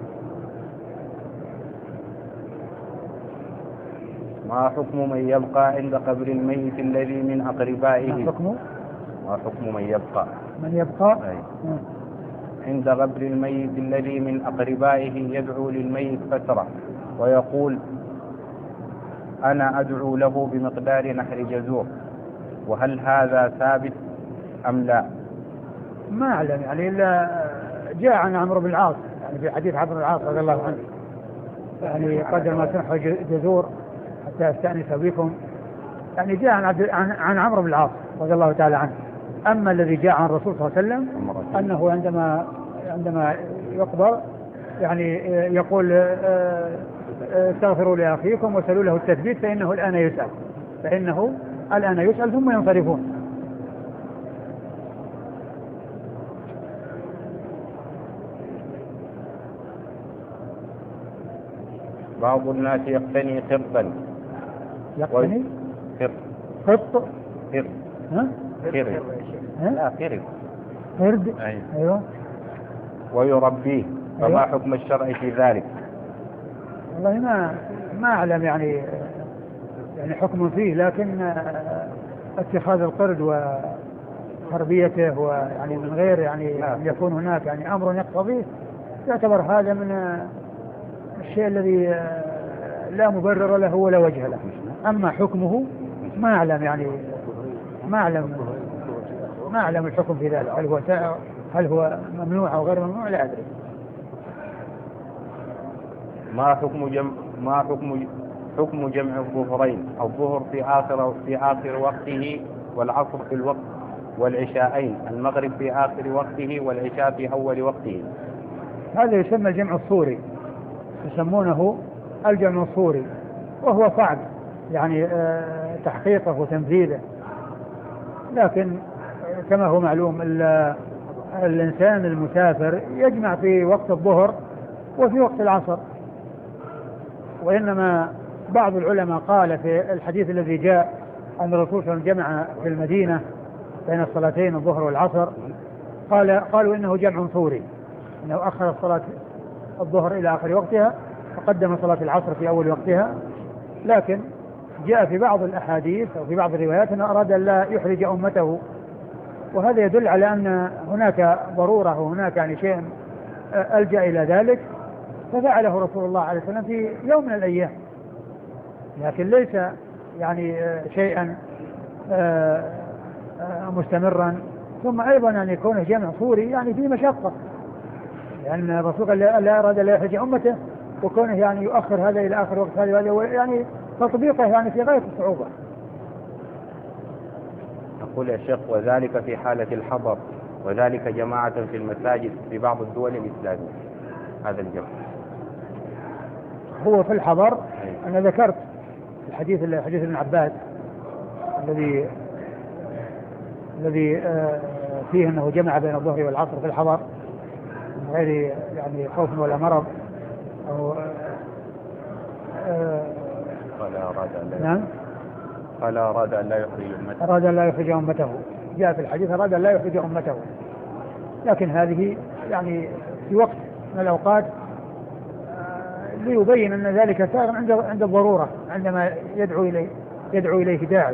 A: ما حكم من يبقى عند قبر الميت الذي من أقربائه؟
B: ما حكم
A: ما حكم من يبقى
B: من يبقى
A: أي. عند قبر الميت الذي من أقربائه يدعو للميت فترة ويقول أنا أدعو له بمقدار نحر جزور، وهل هذا ثابت أم لا؟
B: ما أعلم يعني، إلا جاء عن عمرو بن العاص يعني في حديث عمرو بن العاص رضي الله عنه، يعني قدر ما تنحر جزور حتى أستأنس بكم، يعني جاء عن, عن, عن عمرو بن العاص رضي الله تعالى عنه. أما الذي جاء عن الرسول صلى الله عليه وسلم أنه عندما عندما يقبر يعني يقول استغفروا لأخيكم وسألوا له التثبيت فإنه الآن يسأل فإنه الآن يسأل ثم ينصرفون.
A: بعض الناس يقتني قرطا
B: يقتني
A: قرط
B: قط
A: قرط
B: ها
A: قرد لا قرد
B: قرد
A: أيوة.
B: أيوة
A: ويربيه، فما
B: أيوة.
A: حكم الشرع في ذلك؟
B: والله ما ما أعلم يعني يعني حكم فيه، لكن اتخاذ القرد وتربيته ويعني من غير يعني أن يكون هناك يعني أمر يقتضيه يعتبر هذا من الشيء الذي لا مبرر له ولا وجه له. أما حكمه ما أعلم يعني ما أعلم ما أعلم الحكم في ذلك، هل هو هل هو ممنوع أو غير ممنوع لا أدري.
A: ما حكم جمع ما حكم حكم جمع الظهرين، الظهر في آخر في آخر وقته والعصر في الوقت والعشاءين، المغرب في آخر وقته والعشاء في أول وقته؟
B: هذا يسمى الجمع الصوري، يسمونه الجمع الصوري، وهو صعب يعني تحقيقه وتنفيذه، لكن كما هو معلوم الإنسان المسافر يجمع في وقت الظهر وفي وقت العصر. وإنما بعض العلماء قال في الحديث الذي جاء أن الرسول صلى الله عليه وسلم جمع في المدينة بين الصلاتين الظهر والعصر، قال قالوا إنه جمع صوري، إنه أخر الصلاة الظهر إلى آخر وقتها وقدم صلاة العصر في أول وقتها. لكن جاء في بعض الأحاديث أو في بعض الروايات أنه أراد أن لا يحرج أمته، وهذا يدل على أن هناك ضرورة وهناك يعني شيء ألجأ إلى ذلك، ففعله رسول الله عليه وسلم في يوم من الأيام، لكن ليس يعني شيئا مستمرا. ثم أيضا يعني كونه جمع صوري يعني في مشقة، لأن يعني الرسول لا أراد لا يحرج أمته، وكونه يعني يؤخر هذا إلى آخر وقت هذا يعني تطبيقه يعني في غاية الصعوبة.
A: أقول يا شيخ وذلك في حالة الحضر، وذلك جماعة في المساجد في بعض الدول الإسلامية، هذا الجمع
B: هو في الحضر. أنا ذكرت الحديث حديث ابن عباس الذي الذي فيه أنه جمع بين الظهر والعصر في الحضر من غير يعني خوف ولا مرض أو
A: قال أراد أن لا
B: نعم
A: قال أراد أن لا يخرج أمته
B: أراد أن لا يخرج أمته جاء في الحديث أراد أن لا يخرج أمته، لكن هذه يعني في وقت من الأوقات ليبين أن ذلك سائر عند عند الضرورة عندما يدعو إليه يدعو إليه داعي.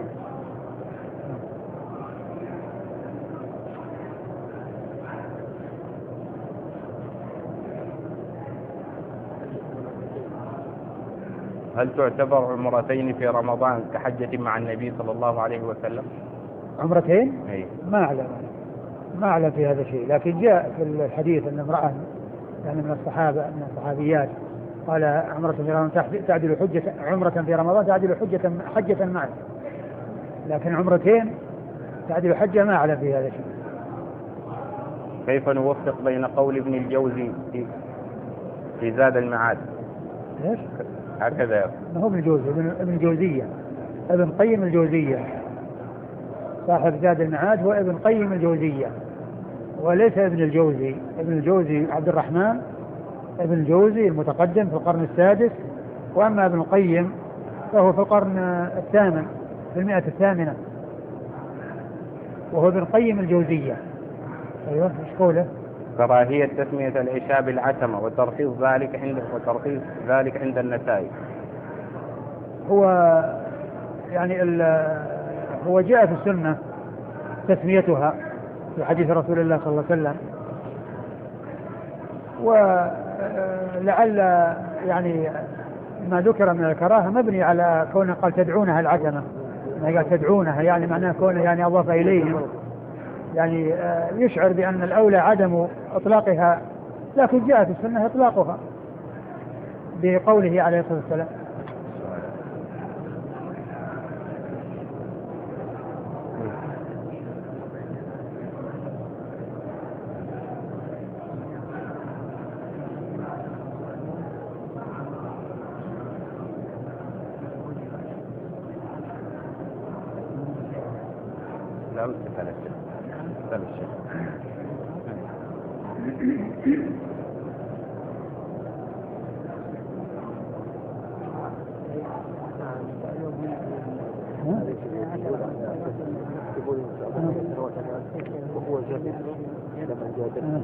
A: هل تعتبر عمرتين في رمضان كحجة مع النبي صلى الله عليه وسلم؟
B: عمرتين؟
A: أي.
B: ما أعلم ما أعلم في هذا الشيء، لكن جاء في الحديث أن امرأة يعني من الصحابة من الصحابيات قال عمرة في رمضان تعدل حجة عمرة في رمضان تعدل حجة حجة معه، لكن عمرتين تعدل حجة ما أعلم في هذا الشيء.
A: كيف نوفق بين قول ابن الجوزي في, في زاد المعاد؟
B: إيش؟
A: هكذا.
B: ما هو ابن الجوزي، ابن ابن الجوزية، ابن قيم الجوزية، صاحب زاد المعاد هو ابن قيم الجوزية وليس ابن الجوزي. ابن الجوزي عبد الرحمن ابن الجوزي المتقدم في القرن السادس، وأما ابن القيم فهو في القرن الثامن في المئة الثامنة، وهو ابن قيم الجوزية. أيوة ايش قوله؟
A: كراهية تسمية العشاء بالعتمة وترخيص ذلك عند وترخيص ذلك عند النسائي.
B: هو يعني هو جاء في السنة تسميتها في حديث رسول الله صلى الله عليه وسلم، ولعل يعني ما ذكر من الكراهة مبني على كونه قال تدعونها العتمة، ما قال تدعونها يعني معناه كونه يعني أضاف إليهم، يعني يشعر بأن الأولى عدم إطلاقها، لكن جاء في السنة إطلاقها بقوله عليه الصلاة والسلام.
A: لا مثل الشيخ مثل الشيخ
C: وهو جميل لما جاء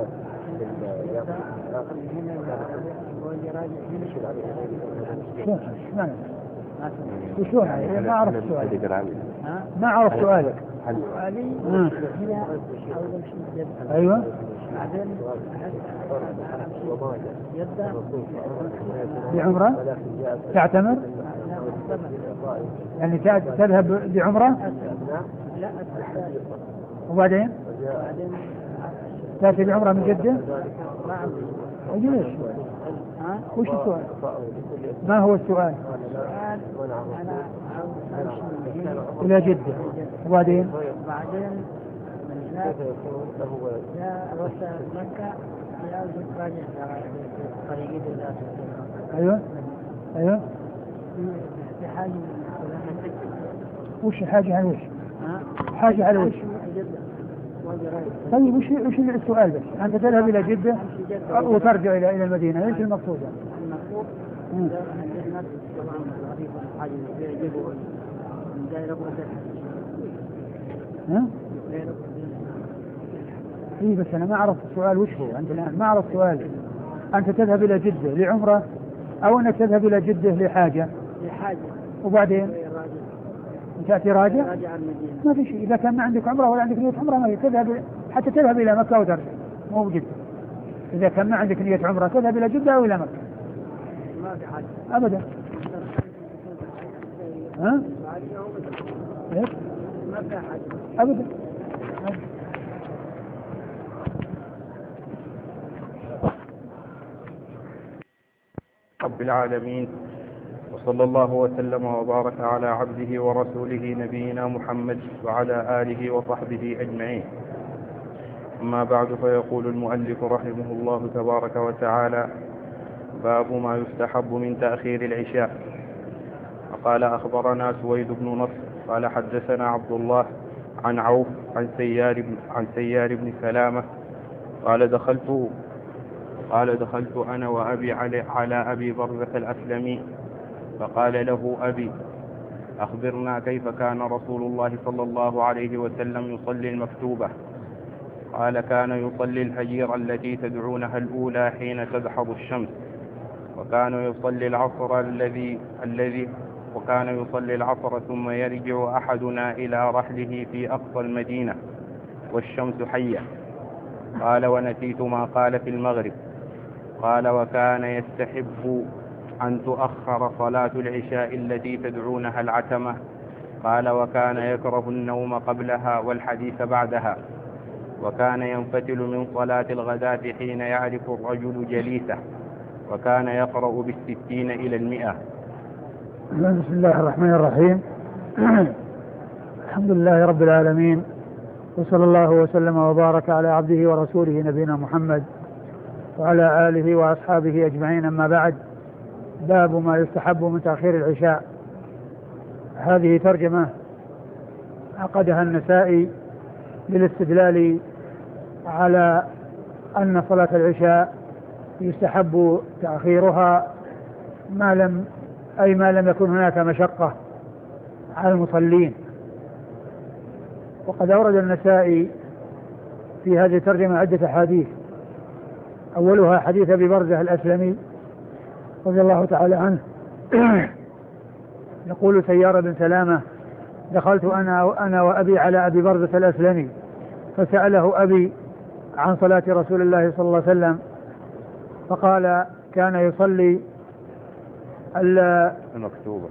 B: وشلون يعني ما أعرف سؤالك ما أعرف سؤالك أيوة بعمرة تعتمر يعني تذهب بعمرة وبعدين تأتي بعمرة من جدة. ليش؟ وش السؤال؟ ما هو السؤال؟ إلى جدة وبعدين
E: بعدين من هناك لا وصل مكة لا راجع طريق الله.
B: أيوة أيوة
E: بحاجة
B: وش حاجة على وش؟ حاجة على وش؟ طيب وش وش السؤال بس؟ أنت تذهب إلى جدة وترجع إلى إلى المدينة، إيش المقصود؟
E: المقصود
B: ها؟ إيه بس أنا ما أعرف السؤال وش هو. أنت الآن ما أعرف سؤالي. أنت تذهب إلى جدة لعمرة أو أنك تذهب إلى جدة لحاجة؟
E: لحاجة.
B: وبعدين تأتي راجع؟
E: راجع المدينة.
B: ما في شيء. إذا كان ما عندك عمرة ولا عندك نية عمرة ما تذهب حتى تذهب إلى مكة وترجع، مو بجدة. إذا كان ما عندك نية عمرة تذهب إلى جدة أو إلى مكة.
E: ما في حاجة.
B: أبدا. ها؟ إيش؟
E: ما في حاجة.
B: أبدا.
A: رب العالمين، وصلى الله وسلم وبارك على عبده ورسوله نبينا محمد وعلى آله وصحبه أجمعين. أما بعد، فيقول المؤلف رحمه الله تبارك وتعالى: باب ما يستحب من تأخير العشاء. وقال: أخبرنا سويد بن نصر قال حدثنا عبد الله عن عوف عن سيار بن, عن سيار بن سلامة قال دخلت قال دخلت أنا وأبي علي على أبي برزة الأسلمي فقال له أبي: أخبرنا كيف كان رسول الله صلى الله عليه وسلم يصلي المكتوبة؟ قال: كان يصلي الهجير التي تدعونها الأولى حين تدحض الشمس، وكان يصلي العصر الذي الذي وكان يصلي العصر ثم يرجع أحدنا إلى رحله في أقصى المدينة والشمس حية. قال: ونسيت ما قال في المغرب. قال: وكان يستحب أن تؤخر صلاة العشاء التي تدعونها العتمة. قال: وكان يكره النوم قبلها والحديث بعدها. وكان ينفتل من صلاة الغداة حين يعرف الرجل جليسه، وكان يقرأ بالستين إلى المئة.
B: بسم الله الرحمن الرحيم. الحمد لله رب العالمين، وصلى الله وسلم وبارك على عبده ورسوله نبينا محمد وعلى آله وأصحابه أجمعين. أما بعد، باب ما يستحب من تأخير العشاء. هذه ترجمة عقدها النسائي للاستدلال على أن صلاة العشاء يستحب تأخيرها ما لم أي ما لم يكن هناك مشقة على المصلين. وقد أورد النسائي في هذه الترجمة عدة حديث، أولها حديث أبي برزة الأسلمي رضي الله تعالى عنه يقول سيار بن سلامة: دخلت أنا, أنا وأبي على أبي برزة الأسلمي فسأله أبي عن صلاة رسول الله صلى الله عليه وسلم فقال: كان يصلي
A: المكتوبة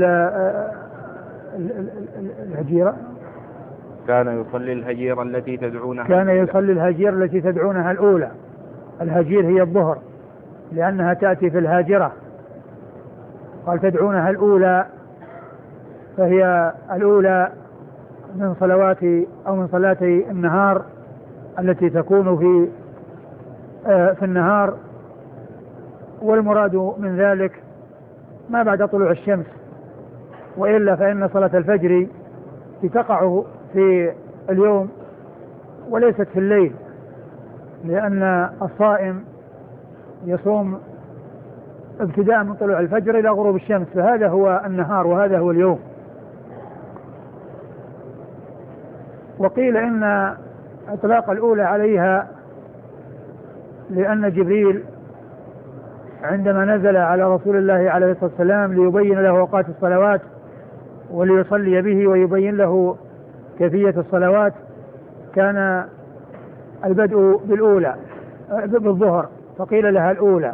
B: الهجيرة
A: كان يصلي الهجيرة التي تدعونها
B: كان يصلي الهجيرة التي تدعونها الأولى. الهجير هي الظهر لأنها تأتي في الهاجرة، قال تدعونها الأولى، فهي الأولى من صلوات أو من صلاة النهار التي تكون في آه في النهار، والمراد من ذلك ما بعد طلوع الشمس، وإلا فإن صلاة الفجر تقع في اليوم وليست في الليل، لأن الصائم يصوم ابتداء من طلوع الفجر إلى غروب الشمس، فهذا هو النهار وهذا هو اليوم. وقيل إن إطلاق الأولى عليها لأن جبريل عندما نزل على رسول الله عليه الصلاة والسلام ليبين له أوقات الصلوات وليصلي به ويبين له كيفية الصلوات، كان البدء بالأولى بالظهر فقيل لها الأولى،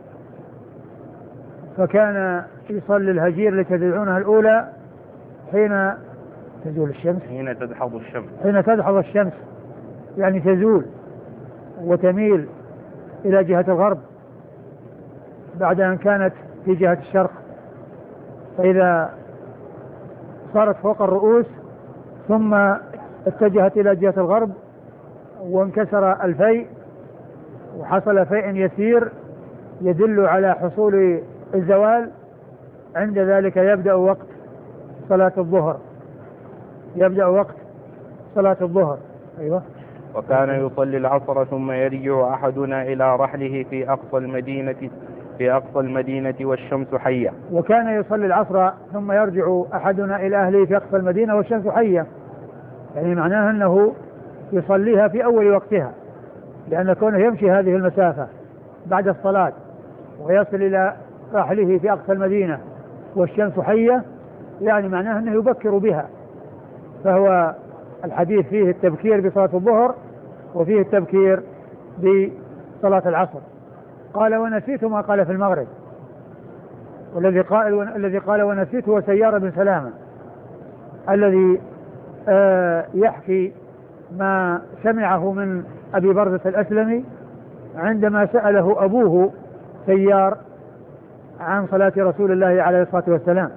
B: فكان يصلي الهجير التي تدعونها الأولى حين تزول الشمس
A: حين تدحض الشمس
B: حين تدحض الشمس يعني تزول وتميل إلى جهة الغرب بعد أن كانت في جهة الشرق، فإذا صارت فوق الرؤوس ثم اتجهت إلى جهة الغرب وانكسر الفيء وحصل فيء يسير يدل على حصول الزوال، عند ذلك يبدأ وقت صلاة الظهر يبدأ وقت صلاة الظهر. أيوة.
A: وكان يصلي العصر ثم يرجع أحدنا إلى رحله في أقصى المدينة في أقصى المدينة والشمس حية.
B: وكان يصلي العصر ثم يرجع أحدنا إلى أهله في أقصى المدينة والشمس حية، يعني معناها أنه يصليها في أول وقتها، لأن كونه يمشي هذه المسافة بعد الصلاة ويصل إلى رحله في أقصى المدينة والشمس حية، يعني معناها أنه يبكر بها. فهو الحديث فيه التبكير بصلاة الظهر وفيه التبكير بصلاة العصر. قال: ونسيت ما قال في المغرب. والذي قال الذي قال ونسيت هو سيار بن سلامة الذي آه يحكي ما سمعه من أبي برزة الأسلمي عندما سأله أبوه سيار عن صلاة رسول الله عليه الصلاة والسلام،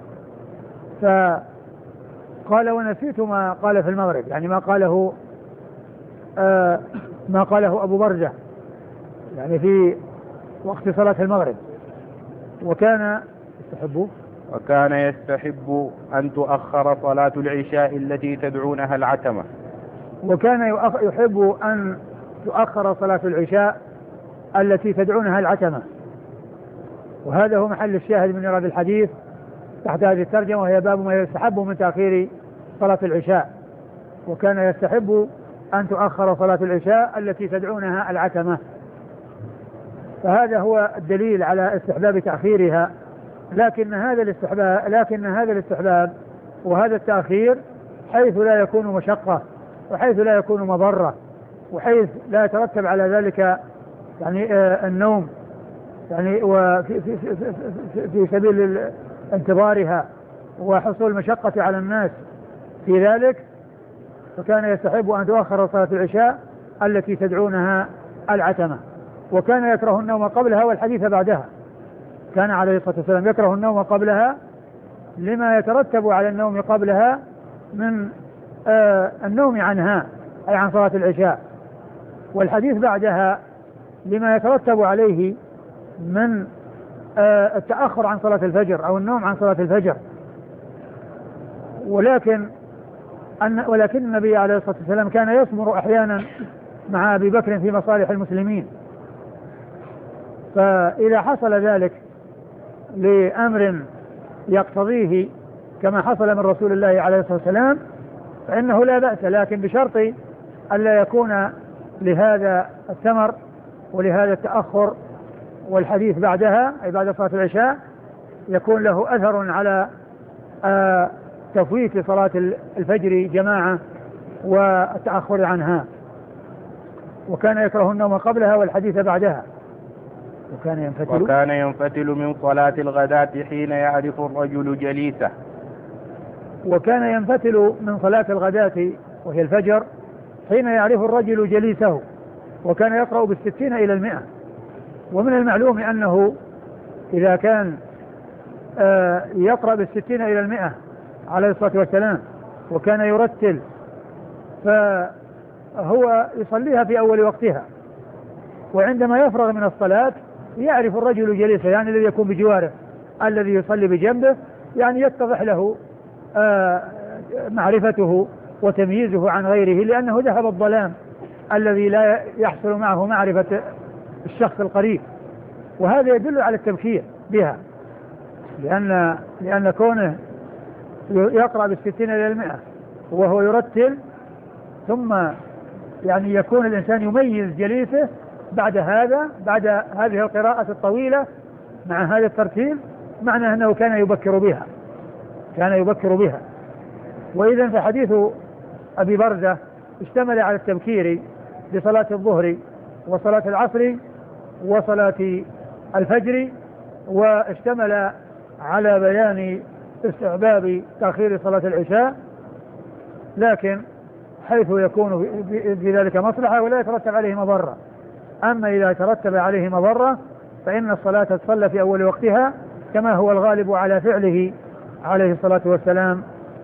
B: فقال: ونسيت ما قال في المغرب، يعني ما قاله آه ما قاله أبو برزة يعني في وقت صلاة المغرب. وكان يستحب
A: وكان يستحب أن تؤخر صلاة العشاء التي تدعونها العتمة.
B: وكان يحب أن تؤخر صلاة العشاء التي تدعونها العتمة، وهذا هو محل الشاهد من إيراد الحديث تحت هذه الترجمة، وهي باب ما يستحب من تأخير صلاة العشاء. وكان يستحب أن تؤخر صلاة العشاء التي تدعونها العتمة، فهذا هو الدليل على استحباب تأخيرها. لكن هذا الاستحباب لكن هذا الاستحباب وهذا التأخير حيث لا يكون مشقة وحيث لا يكون مضرة وحيث لا يترتب على ذلك يعني آه النوم يعني وفي في, في, في, في سبيل انتظارها وحصول المشقة على الناس في ذلك، فكان يستحب أن تؤخر صلاة العشاء التي تدعونها العتمة. وكان يكره النوم قبلها والحديث بعدها، كان عليه الصلاة والسلام يكره النوم قبلها لما يترتب على النوم قبلها من آه النوم عنها أي عن صلاة العشاء، والحديث بعدها لما يترتب عليه من التأخر عن صلاة الفجر أو النوم عن صلاة الفجر، ولكن أن ولكن النبي عليه الصلاة والسلام كان يصبر أحيانا مع أبي بكر في مصالح المسلمين، فإذا حصل ذلك لأمر يقتضيه كما حصل من رسول الله عليه الصلاة والسلام فإنه لا بأس، لكن بشرط ألا يكون لهذا الثمر ولهذا التأخر والحديث بعدها أي بعد صلاة العشاء يكون له أثر على آه تفويت صلاة الفجر جماعة والتأخر عنها. وكان يكره النوم قبلها والحديث بعدها. وكان ينفتل
A: وكان ينفتل من صلاة الغداة حين يعرف الرجل جليسه.
B: وكان ينفتل من صلاة الغداة وهي الفجر حين يعرف الرجل جليسه، وكان يقرأ بالستين إلى المئة. ومن المعلوم أنه إذا كان آه يقرأ بالستين إلى المئة عليه الصلاة والسلام وكان يرتل فهو يصليها في أول وقتها، وعندما يفرغ من الصلاة يعرف الرجل جليسه، يعني الذي يكون بجواره الذي يصلي بجنبه، يعني يتضح له آه معرفته وتمييزه عن غيره، لأنه ذهب الظلام الذي لا يحصل معه معرفة الشخص القريب. وهذا يدل على التبكير بها، لأن لأن كونه يقرأ بالستين إلى المئة وهو يرتل ثم يعني يكون الإنسان يميز جليسه بعد هذا بعد هذه القراءة الطويلة مع هذا الترتيب، معنى أنه كان يبكر بها كان يبكر بها. وإذا فحديث أبي برزة اشتمل على التبكير بصلاة الظهر وصلاة العصر وصلاة الفجر، واشتمل على بيان استحباب تأخير صلاة العشاء، لكن حيث يكون في ذلك مصلحة ولا يترتب عليه مضرة. أما إذا ترتب عليه مضرة فإن الصلاة تصلى في أول وقتها كما هو الغالب على فعله عليه الصلاة والسلام.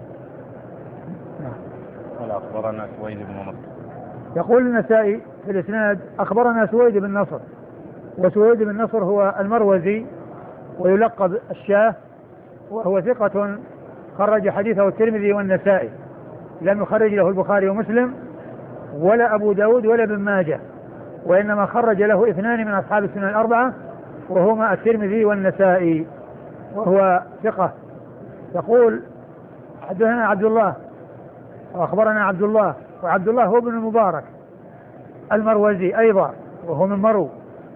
A: أخبرنا سويد بن نصر.
B: يقول النسائي في الإسناد أخبرنا سويد بن نصر، وسويد بن نصر هو المروزي ويلقب الشاه، وهو ثقة خرج حديثه الترمذي والنسائي، لم يخرج له البخاري ومسلم ولا أبو داود ولا ابن ماجه، وإنما خرج له اثنان من أصحاب السنن الأربعة وهما الترمذي والنسائي، وهو ثقة. يقول حدثنا عبد الله وأخبرنا عبد الله، وعبد الله هو ابن المبارك المروزي أيضا وهو من مرو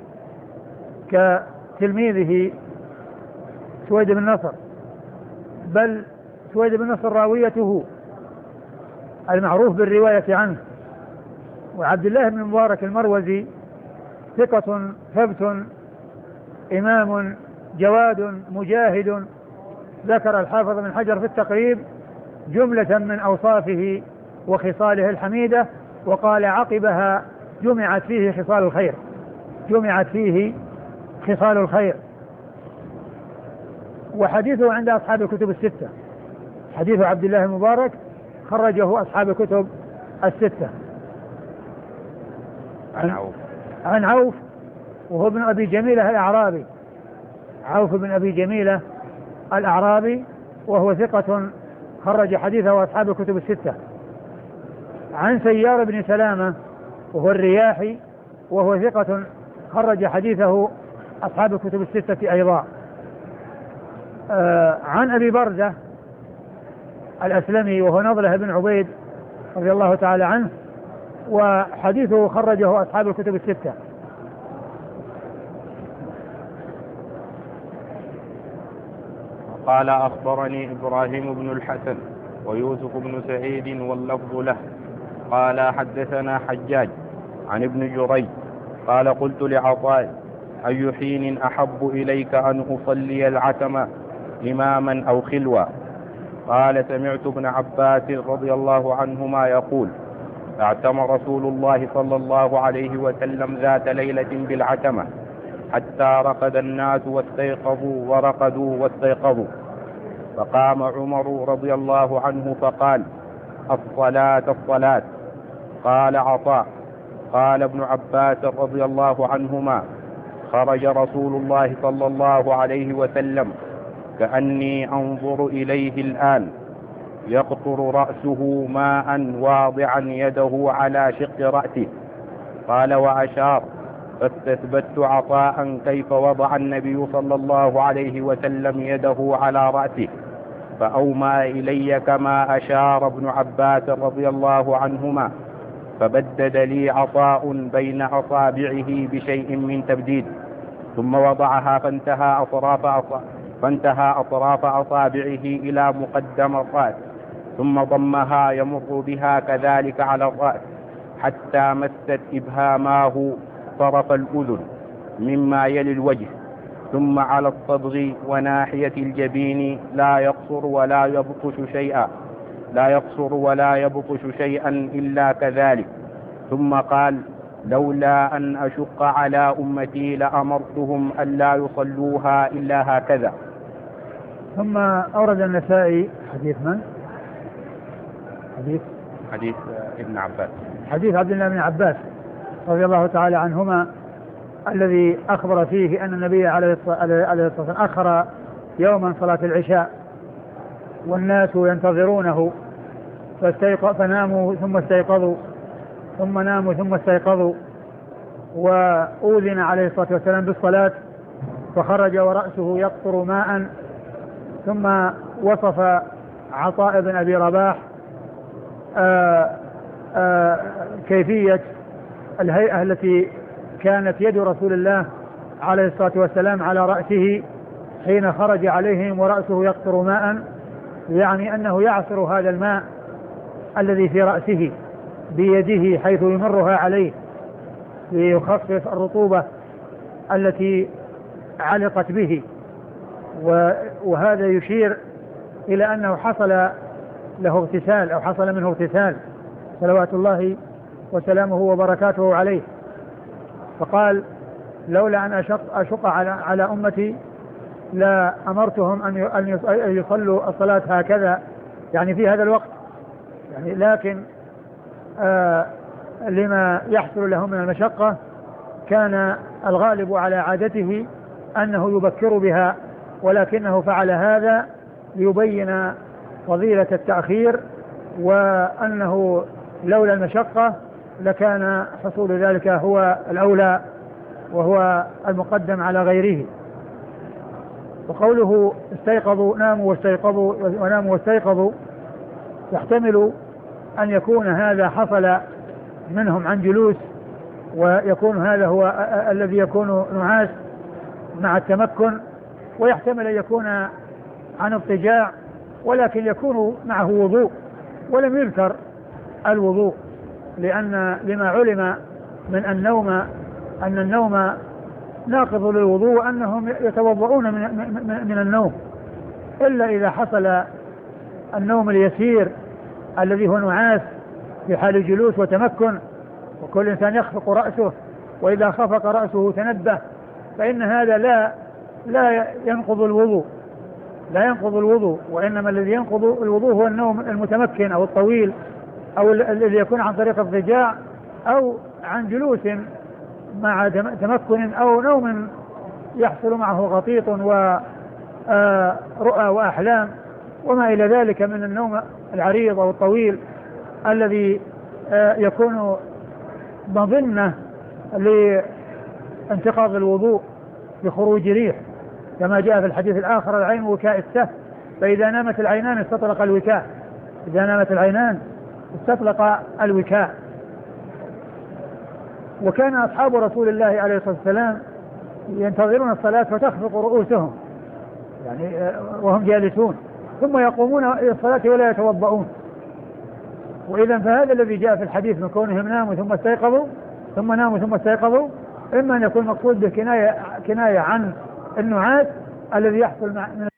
B: كتلميذه سويد بن نصر، بل سويد بن نصر راويته المعروف بالرواية عنه. وعبد الله بن المبارك المروزي ثقة ثبت إمام جواد مجاهد، ذكر الحافظ بن حجر في التقريب جملة من أوصافه وخصاله الحميدة، وقال عقبها جمعت فيه خصال الخير جمعت فيه خصال الخير. وحديثه عند أصحاب الكتب الستة، حديث عبد الله المبارك خرجه أصحاب الكتب الستة.
A: عن عوف
B: عن عوف وهو ابن أبي جميلة الأعرابي، عوف بن أبي جميلة الأعرابي وهو ثقة خرج حديثه أصحاب الكتب الستة. عن سيار بن سلامة وهو الرياحي وهو ثقة خرج حديثه أصحاب الكتب الستة أيضا. آه عن أبي برزة الأسلمي وهو نضلة بن عبيد رضي الله تعالى عنه، وحديثه خرجه أصحاب الكتب الستة.
A: قال أخبرني إبراهيم بن الحسن ويوسف بن سعيد واللفظ له قال حدثنا حجاج عن ابن جريج قال قلت لعطاء أي حين أحب إليك أن أصلي العتمة إماما أو خلوة؟ قال سمعت ابن عباس رضي الله عنهما يقول اعتم رسول الله صلى الله عليه وسلم ذات ليلة بالعتمة حتى رقد الناس واستيقظوا ورقدوا واستيقظوا، فقام عمر رضي الله عنه فقال الصلاة الصلاة. قال عطاء قال ابن عباس رضي الله عنهما خرج رسول الله صلى الله عليه وسلم كأني أنظر إليه الآن يقطر رأسه ماء واضعا يده على شق رأسه. قال وأشار فاستثبت عطاء كيف وضع النبي صلى الله عليه وسلم يده على رأسه فأومى إلي كما أشار ابن عباس رضي الله عنهما، فبدد لي عطاء بين أصابعه بشيء من تبديد، ثم وضعها فانتهى أطراف, أص... فانتهى أطراف أصابعه إلى مقدم الرأس، ثم ضمها يمر بها كذلك على الرأس حتى مست إبهاماه طرف الأذن مما يلي الوجه، ثم على الصدغ وناحية الجبين لا يقصر ولا يبطش شيئا لا يقصر ولا يبطش شيئا إلا كذلك. ثم قال لولا أن أشق على أمتي لأمرتهم أن لا يصلوها إلا هكذا.
B: ثم أورد النسائي حديث من؟ حديث
A: حديث ابن عباس
B: حديث عبد الله بن عباس رضي الله تعالى عنهما الذي أخبر فيه أن النبي عليه الصلاة والسلام أخر يوما صلاة العشاء والناس ينتظرونه فناموا ثم استيقظوا ثم ناموا ثم استيقظوا، وأذن عليه الصلاة والسلام بالصلاة فخرج ورأسه يقطر ماء. ثم وصف عطاء بن أبي رباح آآ آآ كيفية الهيئة التي كانت يد رسول الله عليه الصلاة والسلام على رأسه حين خرج عليهم ورأسه يقطر ماء، يعني أنه يعصر هذا الماء الذي في رأسه بيده حيث يمرها عليه ليخفف الرطوبة التي علقت به، وهذا يشير إلى أنه حصل له اغتسال أو حصل منه اغتسال صلوات الله وسلامه وبركاته عليه. فقال لولا أن أشق, أشق على, على أمتي لا أمرتهم أن يصلوا الصلاة هكذا، يعني في هذا الوقت، يعني لكن آه لما يحصل له من المشقة كان الغالب على عادته أنه يبكر بها، ولكنه فعل هذا ليبين فضيلة التأخير، وأنه لولا المشقة لكان حصول ذلك هو الأولى وهو المقدم على غيره. وقوله استيقظوا ناموا واستيقظوا وناموا واستيقظوا يحتمل أن يكون هذا حصل منهم عن جلوس، ويكون هذا هو الذي يكون نعاس مع التمكن، ويحتمل أن يكون عن اضطجاع، ولكن يكون معه وضوء ولم يذكر الوضوء، لأن لما علم من النوم أن النوم ناقض للوضوء وأنهم يتوضؤون من, من النوم، إلا إذا حصل النوم اليسير الذي هو نعاس في حال جلوس وتمكن، وكل إنسان يخفق رأسه، وإذا خفق رأسه تنبه، فإن هذا لا لا ينقض الوضوء لا ينقض الوضوء وإنما الذي ينقض الوضوء هو النوم المتمكن أو الطويل، أو الذي يكون عن طريق الضجاع أو عن جلوس مع تمكن، أو نوم يحصل معه غطيط ورؤى وأحلام وما إلى ذلك من النوم العريض أو الطويل الذي يكون مظنة لانتقاض الوضوء بخروج ريح، كما جاء في الحديث الآخر العين وكاء السهم، فإذا نامت العينان استطلق الوكاء إذا نامت العينان استطلق الوكاء. وكان أصحاب رسول الله عليه الصلاة والسلام ينتظرون الصلاة فتخفق رؤوسهم يعني وهم جالسون، ثم يقومون إلى الصلاة ولا يتوضؤون. وإذا فهذا الذي جاء في الحديث من كونهم ناموا ثم استيقظوا ثم ناموا ثم استيقظوا، إما أن يكون مقصود به كناية, كناية عن النعاس الذي يحصل مع